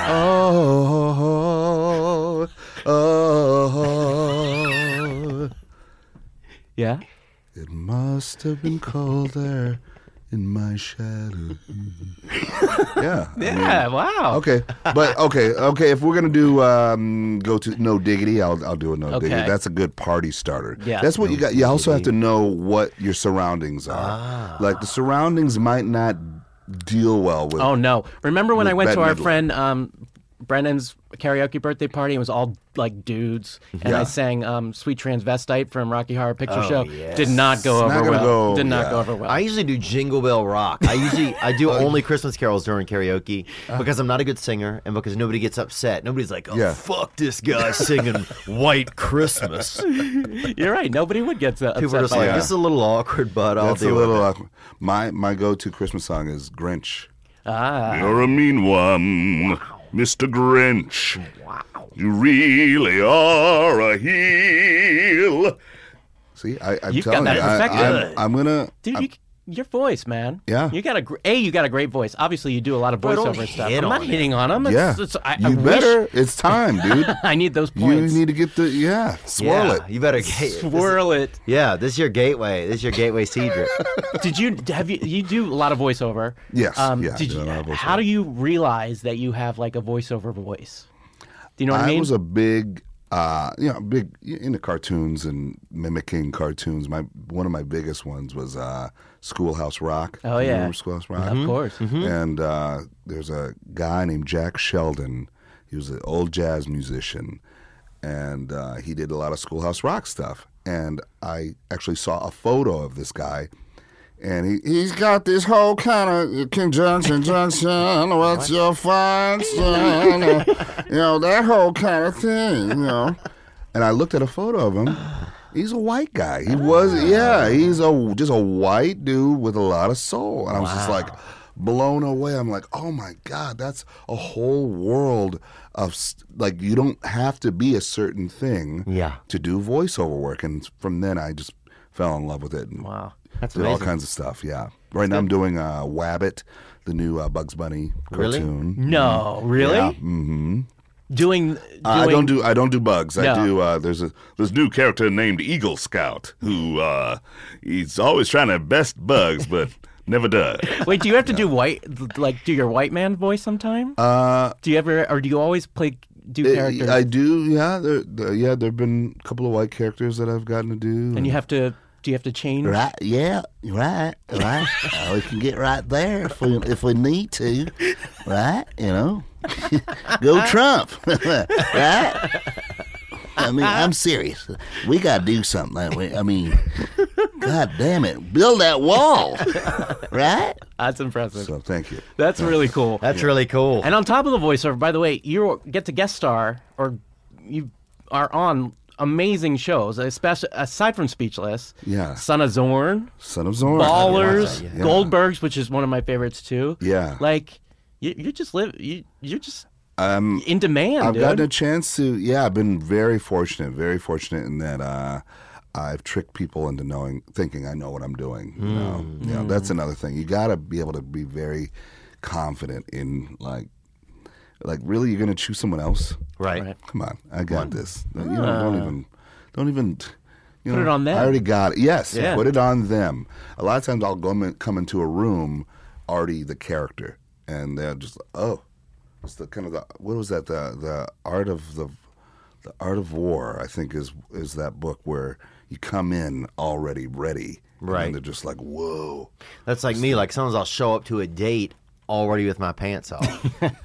oh, oh, Yeah. it must have been cold there in my shadow. yeah. I Yeah. mean, Wow. okay, but okay, okay. If we're gonna do um, go to No Diggity, I'll I'll do a No Okay. Diggity. That's a good party starter. Yeah. that's what you got. You also have to know what your surroundings are. Like the surroundings might not deal well with. Oh no! Remember when With I went to Bette our Midler. friend um, Brennan's karaoke birthday party? It was all like dudes, and I Yeah. sang um, "Sweet Transvestite" from Rocky Horror Picture Oh, Show. yes. Did not go It's over not gonna well. go- Did not yeah. go over well. I usually do Jingle Bell Rock. I usually I do only Christmas carols during karaoke because I'm not a good singer and because nobody gets upset. Nobody's like, "Oh, Yeah. fuck this guy singing White Christmas." You're right. Nobody would get to People are just by like, that. "This is a little awkward, but I'll That's a do little it." awkward. My my go to Christmas song is Grinch. Ah, You're a mean one, Mister Grinch. Wow. You really are a heel. See, I, I'm You've got telling that you, I, perfected. I'm, I'm gonna. dude, I'm, you, your voice, man. Yeah. You got a gr- a. You got a great voice. Obviously, you do a lot of Bro, don't voiceover stuff. hit I'm not on hitting on them. It's, Yeah, it's, I, you I better. Wish It's time, dude. I need those You points. need to get the yeah, swirl yeah, it. You better Swirl it. Yeah, this is your gateway. This is your gateway, Cedric. Did you have you you do a lot of voiceover? Yes, Um, yeah, I Did do a you? lot of voiceover. How do you realize that you have like a voiceover voice? Do you know what I, I mean? was a big, uh, you know, big into cartoons and mimicking cartoons. My one of my biggest ones was uh, Schoolhouse Rock. Oh, You yeah. remember Schoolhouse Rock? Of course. And uh, there's a guy named Jack Sheldon. He was an old jazz musician, and uh, he did a lot of Schoolhouse Rock stuff. And I actually saw a photo of this guy. And he, he's got this whole kind of conjunction, junction, what's your function, you know, that whole kind of thing, you know. And I looked at a photo of him. He's a white guy. He was, yeah, he's a just a white dude with a lot of soul. And I was just like blown away. I'm like, oh my God, that's a whole world of, s- like, you don't have to be a certain thing Yeah. to do voiceover work. And from then I just fell in love with it. And Wow. That's did all amazing. kinds of stuff, yeah. Right now I'm doing uh, Wabbit, the new uh, Bugs Bunny Really? cartoon. No, really? Yeah. Mm-hmm. Doing, doing Uh, I don't do I don't do bugs. No. I do. Uh, there's a This new character named Eagle Scout, who uh, he's always trying to best bugs, but never does. Wait, do you have to do white like do your white man voice sometime? uh, do you ever or do you always play do characters I do. Yeah, there, there, yeah. There've been a couple of white characters that I've gotten to do. and you have to do you have to change? Right, yeah, right, right. Uh, we can get right there if we if we need to, right? You know, go Trump, right? I mean, I'm serious. We got to do something. Like we, I mean, God damn it, build that wall, right? That's impressive. So thank you. That's really cool. That's really cool. And on top of the voiceover, by the way, you get to guest star or you are on amazing shows, especially aside from Speechless. Yeah. Son of Zorn, Son of Zorn. Ballers, Yeah. Goldbergs, which is one of my favorites too. Yeah. Like you, you just live. You, you're just Um, in demand, I've dude. gotten a chance to, yeah, I've been very fortunate, very fortunate in that uh, I've tricked people into knowing, thinking I know what I'm doing. You know, you know that's another thing. You got to be able to be very confident in, like, like really, you're gonna choose someone else? right. Right. Come on, I got this. You know, don't even, don't even. You Put know, it on them. I already got it. Yes, Yeah. put it on them. A lot of times I'll go in, come into a room already the character, and they're just oh. It's the kind of the what was that the the art of the the art of war I think is is that book where you come in already ready, and Right. then they're just like whoa, That's like me. Like sometimes I'll show up to a date already with my pants off.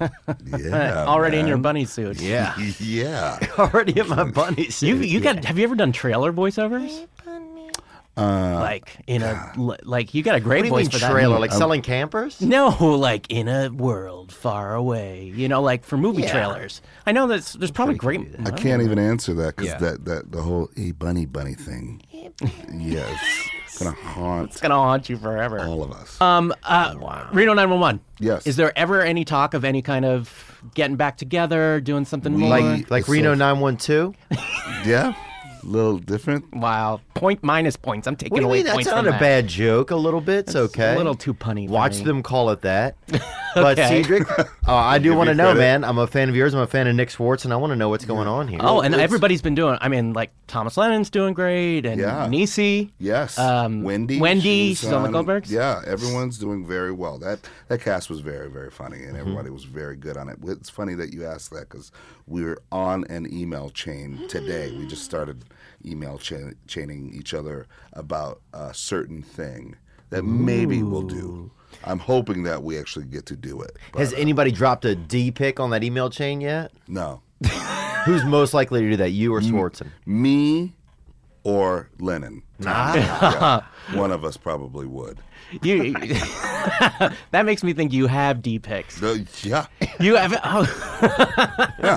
yeah, Already in your man. bunny suit. Yeah. yeah. already in my bunny suit. You you got? Have you ever done trailer voiceovers? Uh, Like in a like you got a great What do you voice mean for that. trailer? Like selling campers? No, like in a world far away. You know, like for movie Yeah. trailers. I know that's there's probably great. I can't even answer that because Yeah. that, that the whole hey bunny bunny thing, yeah, it's gonna haunt It's gonna haunt you forever. all of us. Um, uh, Reno nine one one. Yes. Is there ever any talk of any kind of getting back together, doing something more? Like like It's Reno so- nine one two? yeah, a little different. Wow, point minus points. I'm taking What do you away mean? That's points not from a that. bad joke. A little bit. It's okay. A little too punny. for Watch me. them call it that. But Okay. Cedric, uh, I do Give want to you know, credit. man. I'm a fan of yours. I'm a fan of Nick Swartz, and I want to know what's going on here. Oh, and it's- everybody's been doing. I mean, like Thomas Lennon's doing great, and Yeah. Niecy. Yes, Um, Wendy. Wendy, she's she's on the Goldbergs? Yeah, everyone's doing very well. That that cast was very very funny, Mm-hmm. and everybody was very good on it. It's funny that you asked that because we're on an email chain today. We just started email cha- chaining each other about a certain thing that maybe we'll do. I'm hoping that we actually get to do it. But, Has uh, anybody dropped a D pick on that email chain yet? no, Who's most likely to do that, you or Mm. Swartzen? me or Lennon. Yeah, one of us probably would. You. That makes me think you have D picks. The- yeah. You have. Oh,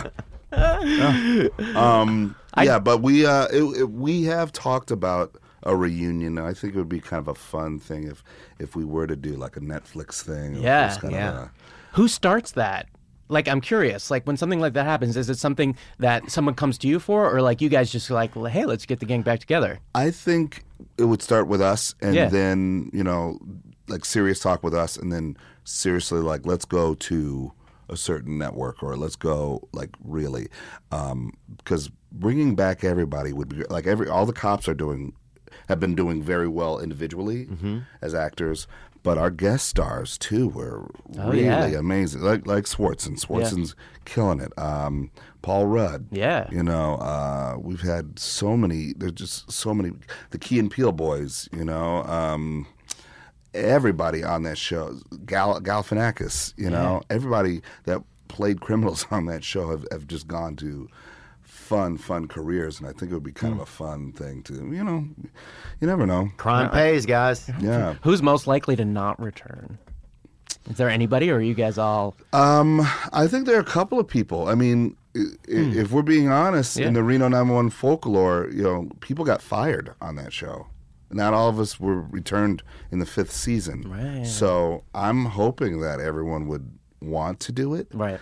Um, yeah, but we uh, it, it, we have talked about a reunion. I think it would be kind of a fun thing if if we were to do like a Netflix thing. or Yeah, just kind yeah. Of a, who starts that? like, I'm curious. Like, when something like that happens, is it something that someone comes to you for, or like you guys just like, hey, let's get the gang back together? I think it would start with us, and Yeah. then you know, like serious talk with us, and then seriously like let's go to a certain network, or let's go like really, because bringing back everybody would be like every all the cops are doing have been doing very well individually as actors. But our guest stars too were Oh, really yeah. amazing, like like Swartzen. Swartzen's killing it. Um, Paul Rudd. Yeah. You know, uh, we've had so many. There's just so many. The Key and Peele boys. You know, um, everybody on that show. Gal Galifianakis. You know, everybody that played criminals on that show have, have just gone to fun, fun careers, and I think it would be kind of a fun thing to. You know, you never know. Crime pays, guys. Yeah. Who's most likely to not return? Is there anybody, or are you guys all? Um, I think there are a couple of people. I mean, i i if we're being honest, Yeah. in the Reno nine one one folklore, you know, people got fired on that show. Not all of us were returned in the fifth season. Right. So I'm hoping that everyone would want to do it. Right.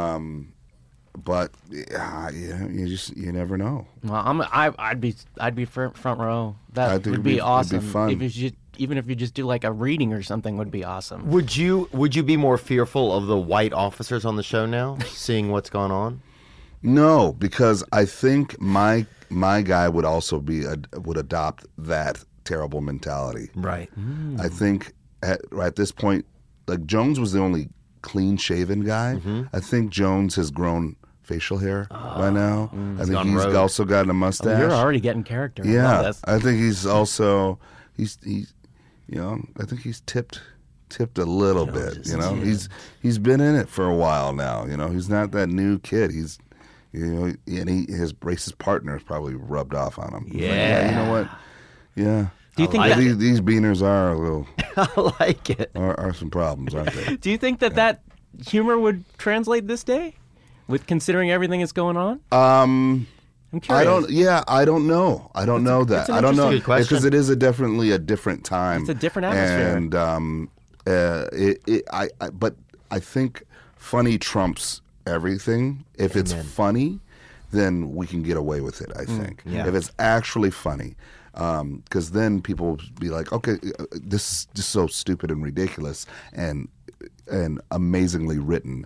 But uh, yeah, you just you never know. Well, I'm. I, I'd be. I'd be front, front row. That I think would it'd be, be- it'd be awesome. fun. If you just, even if you just do like a reading or something, would be awesome. Would you would you be more fearful of the white officers on the show now, seeing what's going on? No, because I think my my guy would also be a, would adopt that terrible mentality. Right. I think at, at this point, like Jones was the only clean shaven guy. Mm-hmm. I think Jones has grown facial hair by now. I think gone he's rogue. also got a mustache. You're already getting character. I love yeah, this. I think he's also he's he's you know I think he's tipped tipped a little bit. You know he's he's been in it for a while now. You know he's not that new kid. He's you know and he his racist partner has probably rubbed off on him. He's like, Yeah. you know what? Yeah. Do you think Well, that- these, these beaners are a little I like it. are, are some problems, aren't they? Do you think that that humor would translate this day, with considering everything that's going on? Um, I'm curious. I don't. Yeah, I don't know. I don't know that. an I don't know interesting question. because it is a definitely a different time. It's a different atmosphere. And um, uh, it, it, I, I, but I think funny trumps everything. If it's funny, then we can get away with it. I think. yeah. If it's actually funny. Because then people will be like, okay, uh, this is just so stupid and ridiculous and and amazingly written.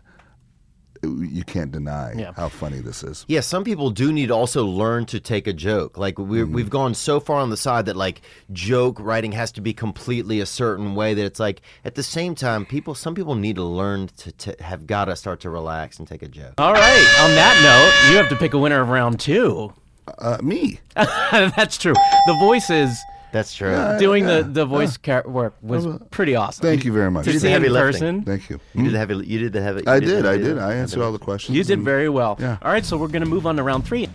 You can't deny Yeah. how funny this is. Yeah, some people do need to also learn to take a joke. Like we're, we've gone so far on the side that like joke writing has to be completely a certain way that it's like at the same time, people some people need to learn to, to have got to start to relax and take a joke. All right. On that note, you have to pick a winner of round two. Uh, me. That's true. The voices That's true. doing the the voice char- work was pretty awesome. Thank you very much. To did see the in heavy lifting. person. Thank you. You did the heavy. You did the heavy. you I the did. I heavy- did. I answered all the questions. You did and- very well. Yeah. All right, so we're going to move on to round three.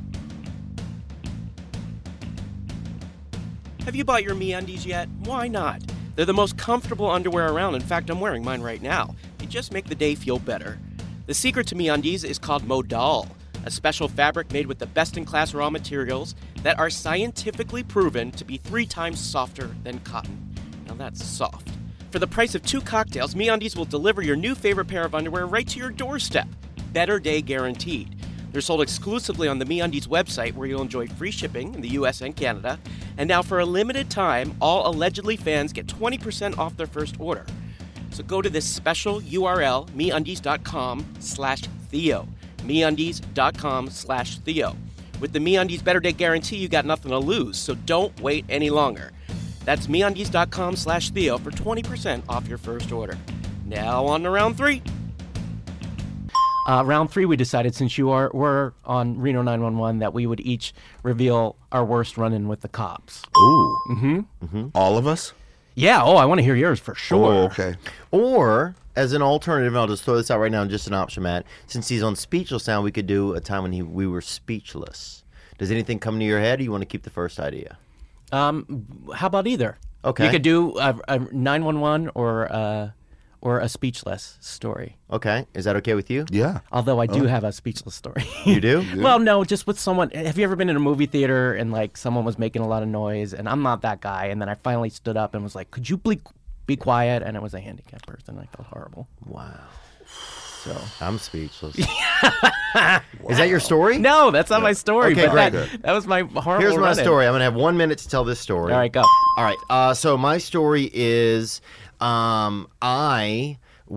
Have you bought your MeUndies yet? Why not? They're the most comfortable underwear around. In fact, I'm wearing mine right now. They just make the day feel better. The secret to MeUndies is called Modal, a special fabric made with the best-in-class raw materials that are scientifically proven to be three times softer than cotton. Now that's soft. For the price of two cocktails, MeUndies will deliver your new favorite pair of underwear right to your doorstep. Better day guaranteed. They're sold exclusively on the MeUndies website, where you'll enjoy free shipping in the U S and Canada. And now, for a limited time, all Allegedly fans get twenty percent off their first order. So go to this special U R L, MeUndies.com slash Theo. MeUndies.com slash Theo. With the MeUndies Better Day Guarantee, you got nothing to lose, so don't wait any longer. That's MeUndies.com slash Theo for twenty percent off your first order. Now on to round three. Uh, round three, we decided since you are were on Reno nine one one that we would each reveal our worst run-in with the cops. Ooh. Mm-hmm. All of us? Yeah, oh, I want to hear yours for sure. Oh, okay. Or as an alternative, and I'll just throw this out right now, just an option, Matt. Since he's on Speechless now, we could do a time when he we were speechless. Does anything come to your head, or you want to keep the first idea? Um, how about either? Okay. You could do a, a nine one one or uh, or a speechless story. Okay, is that okay with you? Yeah. Although I do have a speechless story. You do? Well, no, just with someone. Have you ever been in a movie theater and like someone was making a lot of noise, and I'm not that guy, and then I finally stood up and was like, "Could you be be quiet?" And it was a handicapped person. I felt horrible. Wow. So I'm speechless. Is that your story? no, that's not my story. Okay, but great. that, that was my horrible. Here's my run-in. story. I'm gonna have one minute to tell this story. All right, go. All right. Uh, so my story is, um, I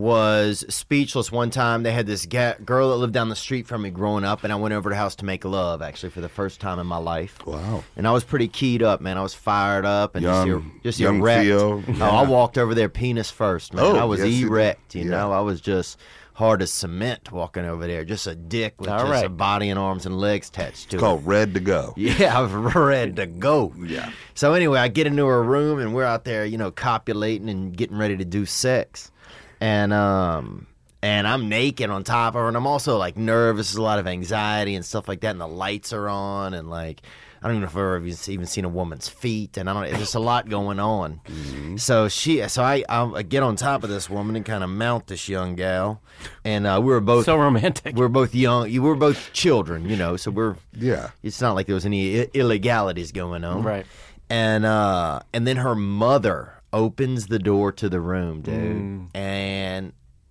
was speechless one time. They had this ga- girl that lived down the street from me growing up, and I went over to her house to make love, actually, for the first time in my life. Wow. And I was pretty keyed up, man. I was fired up and Young- just, er- just young erect. Theo. Oh, I walked over there penis first, man. Oh, I was yes, you did. erect, you Yeah. know. I was just hard as cement walking over there. Just a dick with All just right. a body and arms and legs attached to It's it. called Red to Go. Yeah, I was ready to go. Yeah. So anyway, I get into her room and we're out there, you know, copulating and getting ready to do sex, and um, and I'm naked on top of her, and I'm also like nervous, there's a lot of anxiety and stuff like that, and the lights are on, and like I don't even know if I've ever even even seen a woman's feet, and I don't. There's just a lot going on. Mm-hmm. So she, so I, I get on top of this woman and kind of mount this young gal, and uh, we were both So romantic. we were both young. We were both children, you know. So we're Yeah. it's not like there was any I- illegalities going on. Right. And uh and then her mother opens the door to the room, dude. Mm. And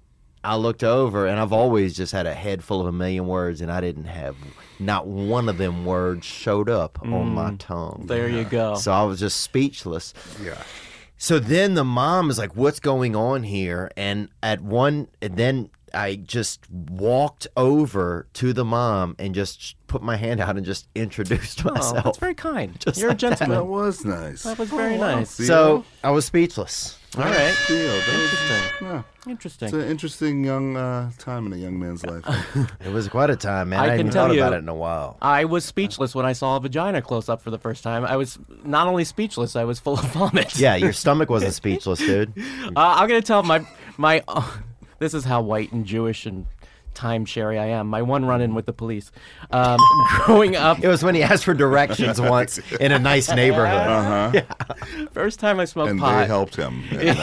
I looked over, and I've always just had a head full of a million words, and I didn't have not one of them words showed up on my tongue. Mm. There you go. So I was just speechless. Yeah. So then the mom is like, "What's going on here?" And at one, and then I just walked over to the mom and just put my hand out and just introduced Oh, myself. that's very kind. Just You're a like that. gentleman. That was nice. That was very nice. So I was speechless. All right. Theo, that was- Interesting. yeah. Interesting. It's an interesting young uh, time in a young man's life. It was quite a time, man. I I, can hadn't tell thought you- about it in a while. I was speechless when I saw a vagina close up for the first time. I was not only speechless, I was full of vomit. Yeah, your stomach wasn't speechless, dude. Uh, I'm gonna tell my my. Uh, this is how white and Jewish and timeshare I am. My one run-in with the police. Um, growing up, It was when he asked for directions once in a nice neighborhood. Uh-huh. first time I smoked And pot. they helped him. And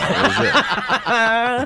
that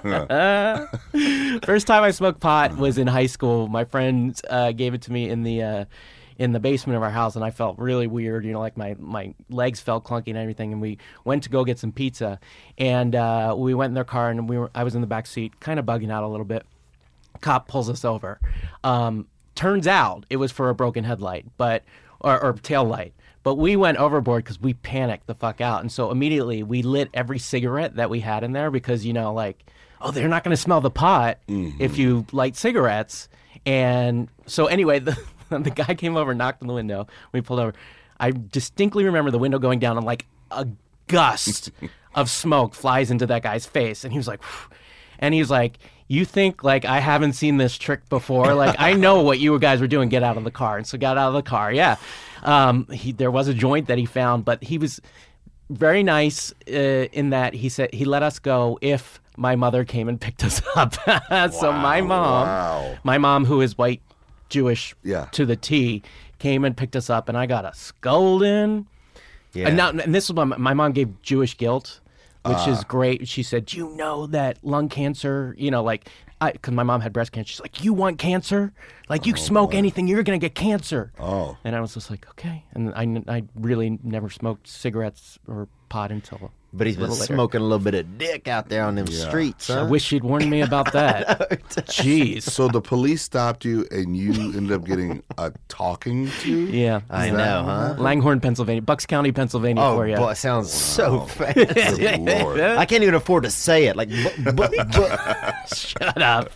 was it. First time I smoked pot was in high school. My friend uh, gave it to me in the uh, in the basement of our house, and I felt really weird. You know, like my, my legs felt clunky and everything. And we went to go get some pizza, and uh, we went in their car, and we were I was in the back seat, kind of bugging out a little bit. Cop pulls us over. Um, turns out it was for a broken headlight, but or, or tail light. But we went overboard because we panicked the fuck out, and so immediately we lit every cigarette that we had in there because you know, like, oh, they're not going to smell the pot if you light cigarettes. And so anyway, the the guy came over, knocked on the window. We pulled over. I distinctly remember the window going down and like a gust of smoke flies into that guy's face, and he was like, "Phew." And he's like, "You think like I haven't seen this trick before? Like I know what you guys were doing. Get out of the car." And so got out of the car. Yeah, um, he there was a joint that he found, but he was very nice uh, in that he said he let us go if my mother came and picked us up. So my mom, Wow. my mom who is white Jewish Yeah. to the T, came and picked us up, and I got a scolding. Yeah. And, now, and this is when my, my mom gave Jewish guilt, which Ah. is great. She said, "Do you know that lung cancer, you know, like, because my mom had breast cancer, she's like, you want cancer? Like, you smoke anything, you're going to get cancer." Oh. And I was just like, okay. And I, I really never smoked cigarettes or pot until But he's a been little later. smoking a little bit of dick out there on them streets, I huh? wish she'd warned me about that. Jeez. So the police stopped you, and you ended up getting a talking to. Yeah. I Is know, that what huh? happened? Langhorne, Pennsylvania, Bucks County, Pennsylvania Oh, for you. boy, it sounds so fancy. Good Lord. I can't even afford to say it. Like, bu- bu- bu- Shut up.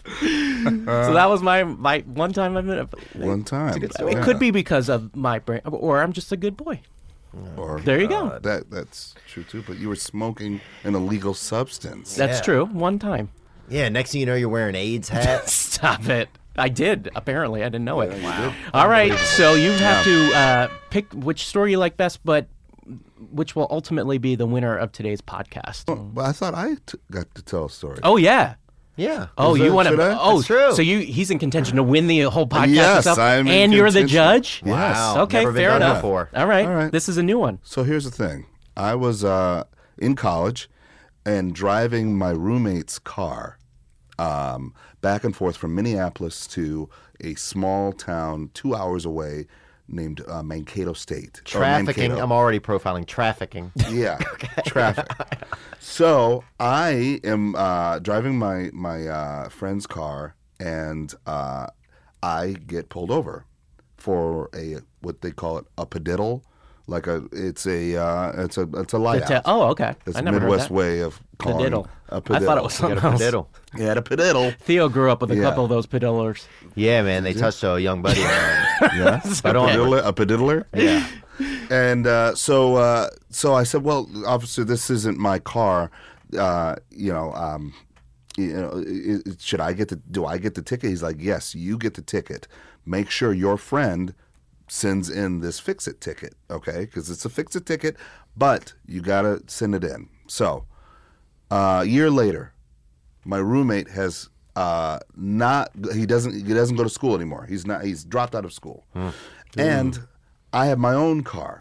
so that was my, my one time I've been. One time. It could be because of my brain, or I'm just a good boy. Or, There you uh, go. That that's true too. But you were smoking an illegal substance. That's Yeah. true. One time. yeah, next thing you know, you're wearing AIDS hats. Stop it. I did, apparently. I didn't know it. Wow. All right. So you have to uh, pick which story you like best, but which will ultimately be the winner of today's podcast. But I thought I t- got to tell a story. Oh, yeah. Yeah. Oh, Is you that- want should to? I? Oh, That's true. So you he's in contention to win the whole podcast Yes, himself, I'm in and you're the contention. judge. Yes. Wow. Okay, Never been fair done enough. before. All right. All right. This is a new one. So here's the thing. I was uh, in college and driving my roommate's car um, back and forth from Minneapolis to a small town two hours away named uh, Mankato State. or Trafficking. Mankato. I'm already profiling trafficking. Yeah, traffic. So I am uh, driving my my uh, friend's car, and uh, I get pulled over for a what they call it a padiddle, like a it's a uh, it's a it's a light The ta- oh, okay. It's I a never Midwest heard that. way of calling Padiddle. a padiddle. I thought it was something else. Diddle. Yeah, a padiddle. Theo grew up with a Yeah. couple of those padiddlers. Yeah, man, they touched a young buddy. Man. Yeah, I a don't- padiddler. A padiddler. Yeah. And uh, so, uh, so I said, "Well, officer, this isn't my car. Uh, you know, um, you know, i- i- should I get the? Do I get the ticket?" He's like, "Yes, you get the ticket. Make sure your friend sends in this fix-it ticket, okay? Because it's a fix-it ticket, but you gotta send it in." So, uh, a year later, my roommate has uh, not. He doesn't. He doesn't go to school anymore. He's not. He's dropped out of school, and I have my own car.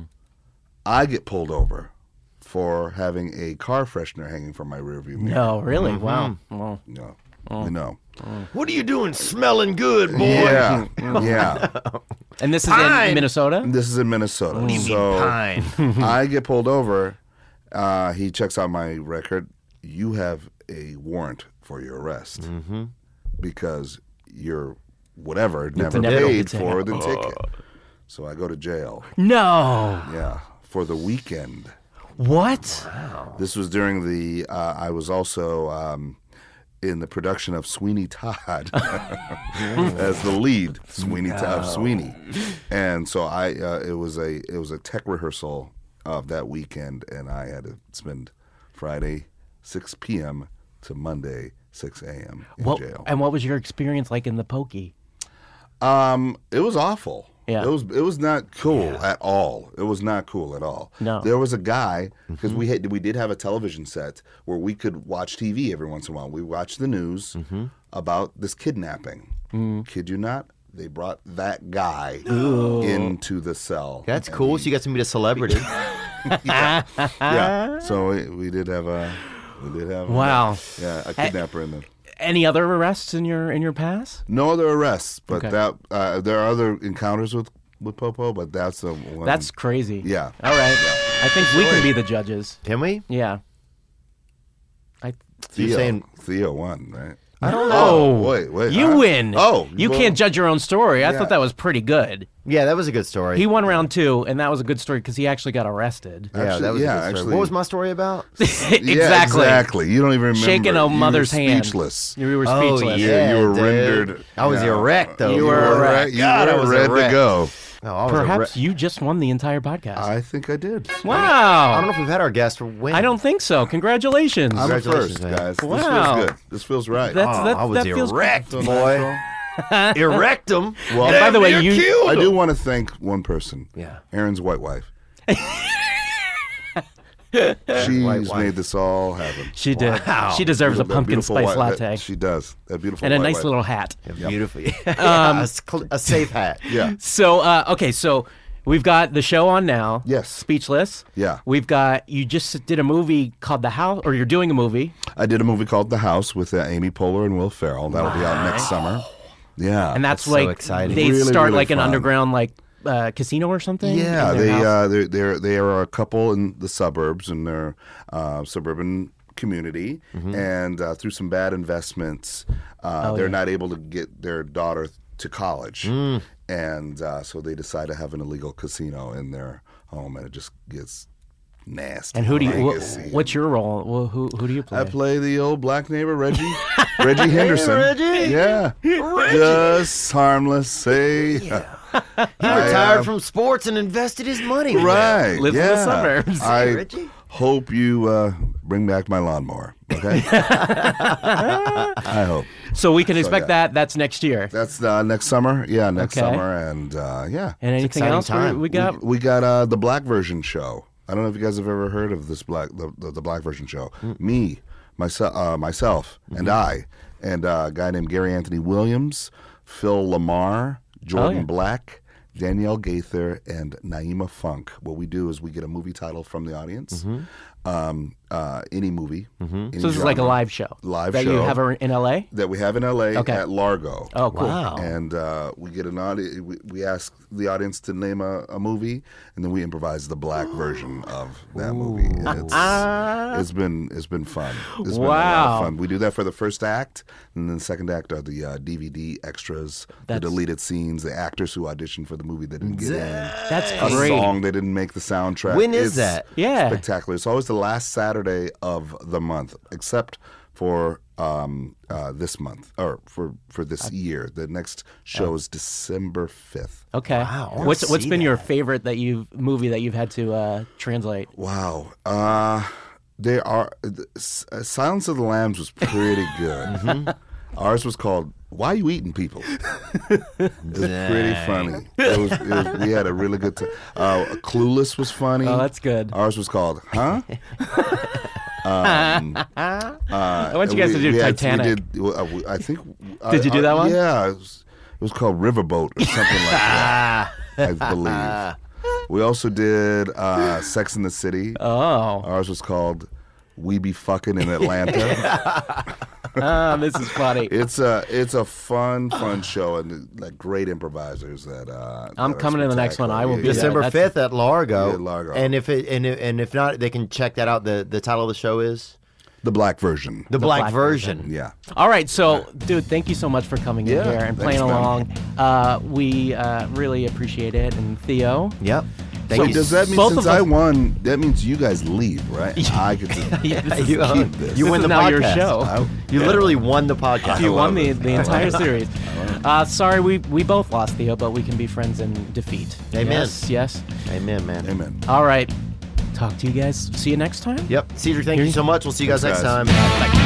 I get pulled over for having a car freshener hanging from my rearview mirror. No, really? Wow. Well, No, you know. What are you doing smelling good, boy? Yeah, yeah. and this is Pine. in Minnesota? This is in Minnesota. What do you so mean pine? I get pulled over. Uh, he checks out my record. You have a warrant for your arrest Mm-hmm. because you're whatever never never paid paid for the ticket. So I go to jail. No. Yeah, for the weekend. What? This was during the. Uh, I was also um, in the production of Sweeney Todd as the lead, Sweeney Todd, Sweeney, and so I. Uh, it was a. It was a tech rehearsal of that weekend, and I had to spend Friday six p.m. to Monday six a.m. in What, jail. and what was your experience like in the pokey? Um, it was awful. Yeah. It was it was not cool at all. It was not cool at all. No. There was a guy because we had we did have a television set where we could watch T V every once in a while. We watched the news about this kidnapping. Kid you not? They brought that guy into the cell. That's And cool. he- So you got to meet a celebrity. yeah. So we, we did have a we did have a- Wow. yeah a kidnapper in there. Any other arrests in your in your past? No other arrests, but Okay. that uh, there are other encounters with with Popo, but that's the one. That's crazy. Yeah. All right. I think we can be the judges. Can we? Yeah. I. So you're Theo, saying Theo won, right? I don't know. Oh, wait, wait. You huh? win. Oh, You well, can't judge your own story. I Yeah. thought that was pretty good. Yeah, that was a good story. He won round two, and that was a good story because he actually got arrested. yeah, Actually- that was yeah, a good story. actually- What was my story about? exactly. Yeah, exactly. You don't even remember. Shaking a You mother's were hand. Speechless. You were Oh, speechless. yeah. you were dude. rendered. I was yeah. erect, though. You You were were erect. erect. You God, I were was ready erect. to go. No, I was Perhaps erect. you just won the entire podcast. I think I did. I wow. don't know if we've had our guest win. I don't think so. Congratulations. I'm a Congratulations, first, man. guys. This Wow. feels good. This feels right. That's- Oh, that- I was that feels- erect, So boy. natural. Erect him. Well, And by the way, you- killed I him. do want to thank one person. Yeah. Aaron's white wife. She's White wife. made this all happen. She did. Wow. She deserves a That pumpkin beautiful spice white- latte that- she does. That beautiful and a white nice wife. little hat. Beautiful. Um, a, cl- a safe hat. Yeah. So, uh, okay, so we've got the show on now. Yes. Speechless. Yeah. We've got, you just did a movie called The House, or you're doing a movie. I did a movie called The House with uh, Amy Poehler and Will Ferrell. That'll be out next summer. Yeah. And that's, That's so like, exciting. they Really, start really like an fun. underground, like, uh, casino or something? Yeah, in their they house? uh, they're, they're they are a couple in the suburbs in their uh, suburban community, and uh, through some bad investments, uh, they're not able to get their daughter to college, and uh, so they decide to have an illegal casino in their home, and it just gets nasty. And who do you, Like wha- a scene. what's your role? Wha- Who, who do you play? I play the old black neighbor Reggie, Reggie Henderson. Reggie. Yeah, just harmless. Say, He I, retired uh, from sports and invested his money. right. Lives in the yeah. suburbs. I Reggie. hope you uh, bring back my lawnmower. Okay. I hope So we can expect yeah. that. That's next year. that's uh, next summer. Yeah, next Okay. summer, and uh, yeah, And anything exciting else we, time. we got? we got uh, the Black Version show. I don't know if you guys have ever heard of this black the, the, the Black Version show. Me, myself, uh, myself, and I, and uh, a guy named Gary Anthony Williams, Phil Lamar, Jordan yeah. Black, Danielle Gaither, and Naima Funk. What we do is we get a movie title from the audience. um, uh, any movie. Mm-hmm. So this is like a live show. Live that show. you have in L A? That we have in L A Okay. at Largo. Oh, cool. Wow. And uh, we get an audience. We, we ask the audience to name a, a movie, and then we improvise the black version of that movie. And It's, it's been it's been fun. It's been a lot Wow. of fun. We do that for the first act, and then the second act are the uh, D V D extras, That's- the deleted scenes, the actors who auditioned for the movie that didn't get in, That's a great. song they didn't make the soundtrack. When is It's that? Yeah. spectacular. It's always the last Saturday of the month, except for um, uh, this month or for, for this year. The next show is December fifth. Okay. Wow, I wanna What's what's see been your that. favorite that you've movie that you've had to uh, translate? Wow. Uh, they are. the- S- uh, Silence of the Lambs was pretty good. Mm-hmm. Ours was called "Why You Eating People." It's pretty funny. It was, it was, we had a really good time. Uh, Clueless was funny. Oh, that's good. Ours was called "Huh." um, uh, I want you guys we- to do we had- we Titanic. did- well, uh, we- I think. Did you do that one? Yeah. It was, it was called Riverboat or something like that. I believe. We also did uh, Sex in the City. Oh, Ours was called "We Be Fucking in Atlanta." ah, this is funny. It's a it's a fun fun show and like great improvisers that. Uh, I'm that are coming to the next one. spectacular. I will Yeah, be yeah. there. December That's- fifth at Largo. Yeah, Largo. And if it and if, and if not, they can check that out. The the title of the show is The black version. The, Black, Black Version. Yeah. All right, so dude, thank you so much for coming Yeah, in here and thanks, playing man. along. Uh, we uh, really appreciate it. And Theo, Yep. Thank So you. does that mean Both since of us- I won, that means you guys leave, right? And I get to Yeah, this is- you, uh, keep this. you This win is the now podcast. your show. I- You literally won the podcast. you won love the, it. the entire series. Uh, sorry, we we both lost, Theo, but we can be friends in defeat. Amen. Yes, yes. Amen, man. Amen. All right. Talk to you guys. See you next time. Yep. Cedric, thank you so much. We'll see you guys Thanks, next guys. time. Bye.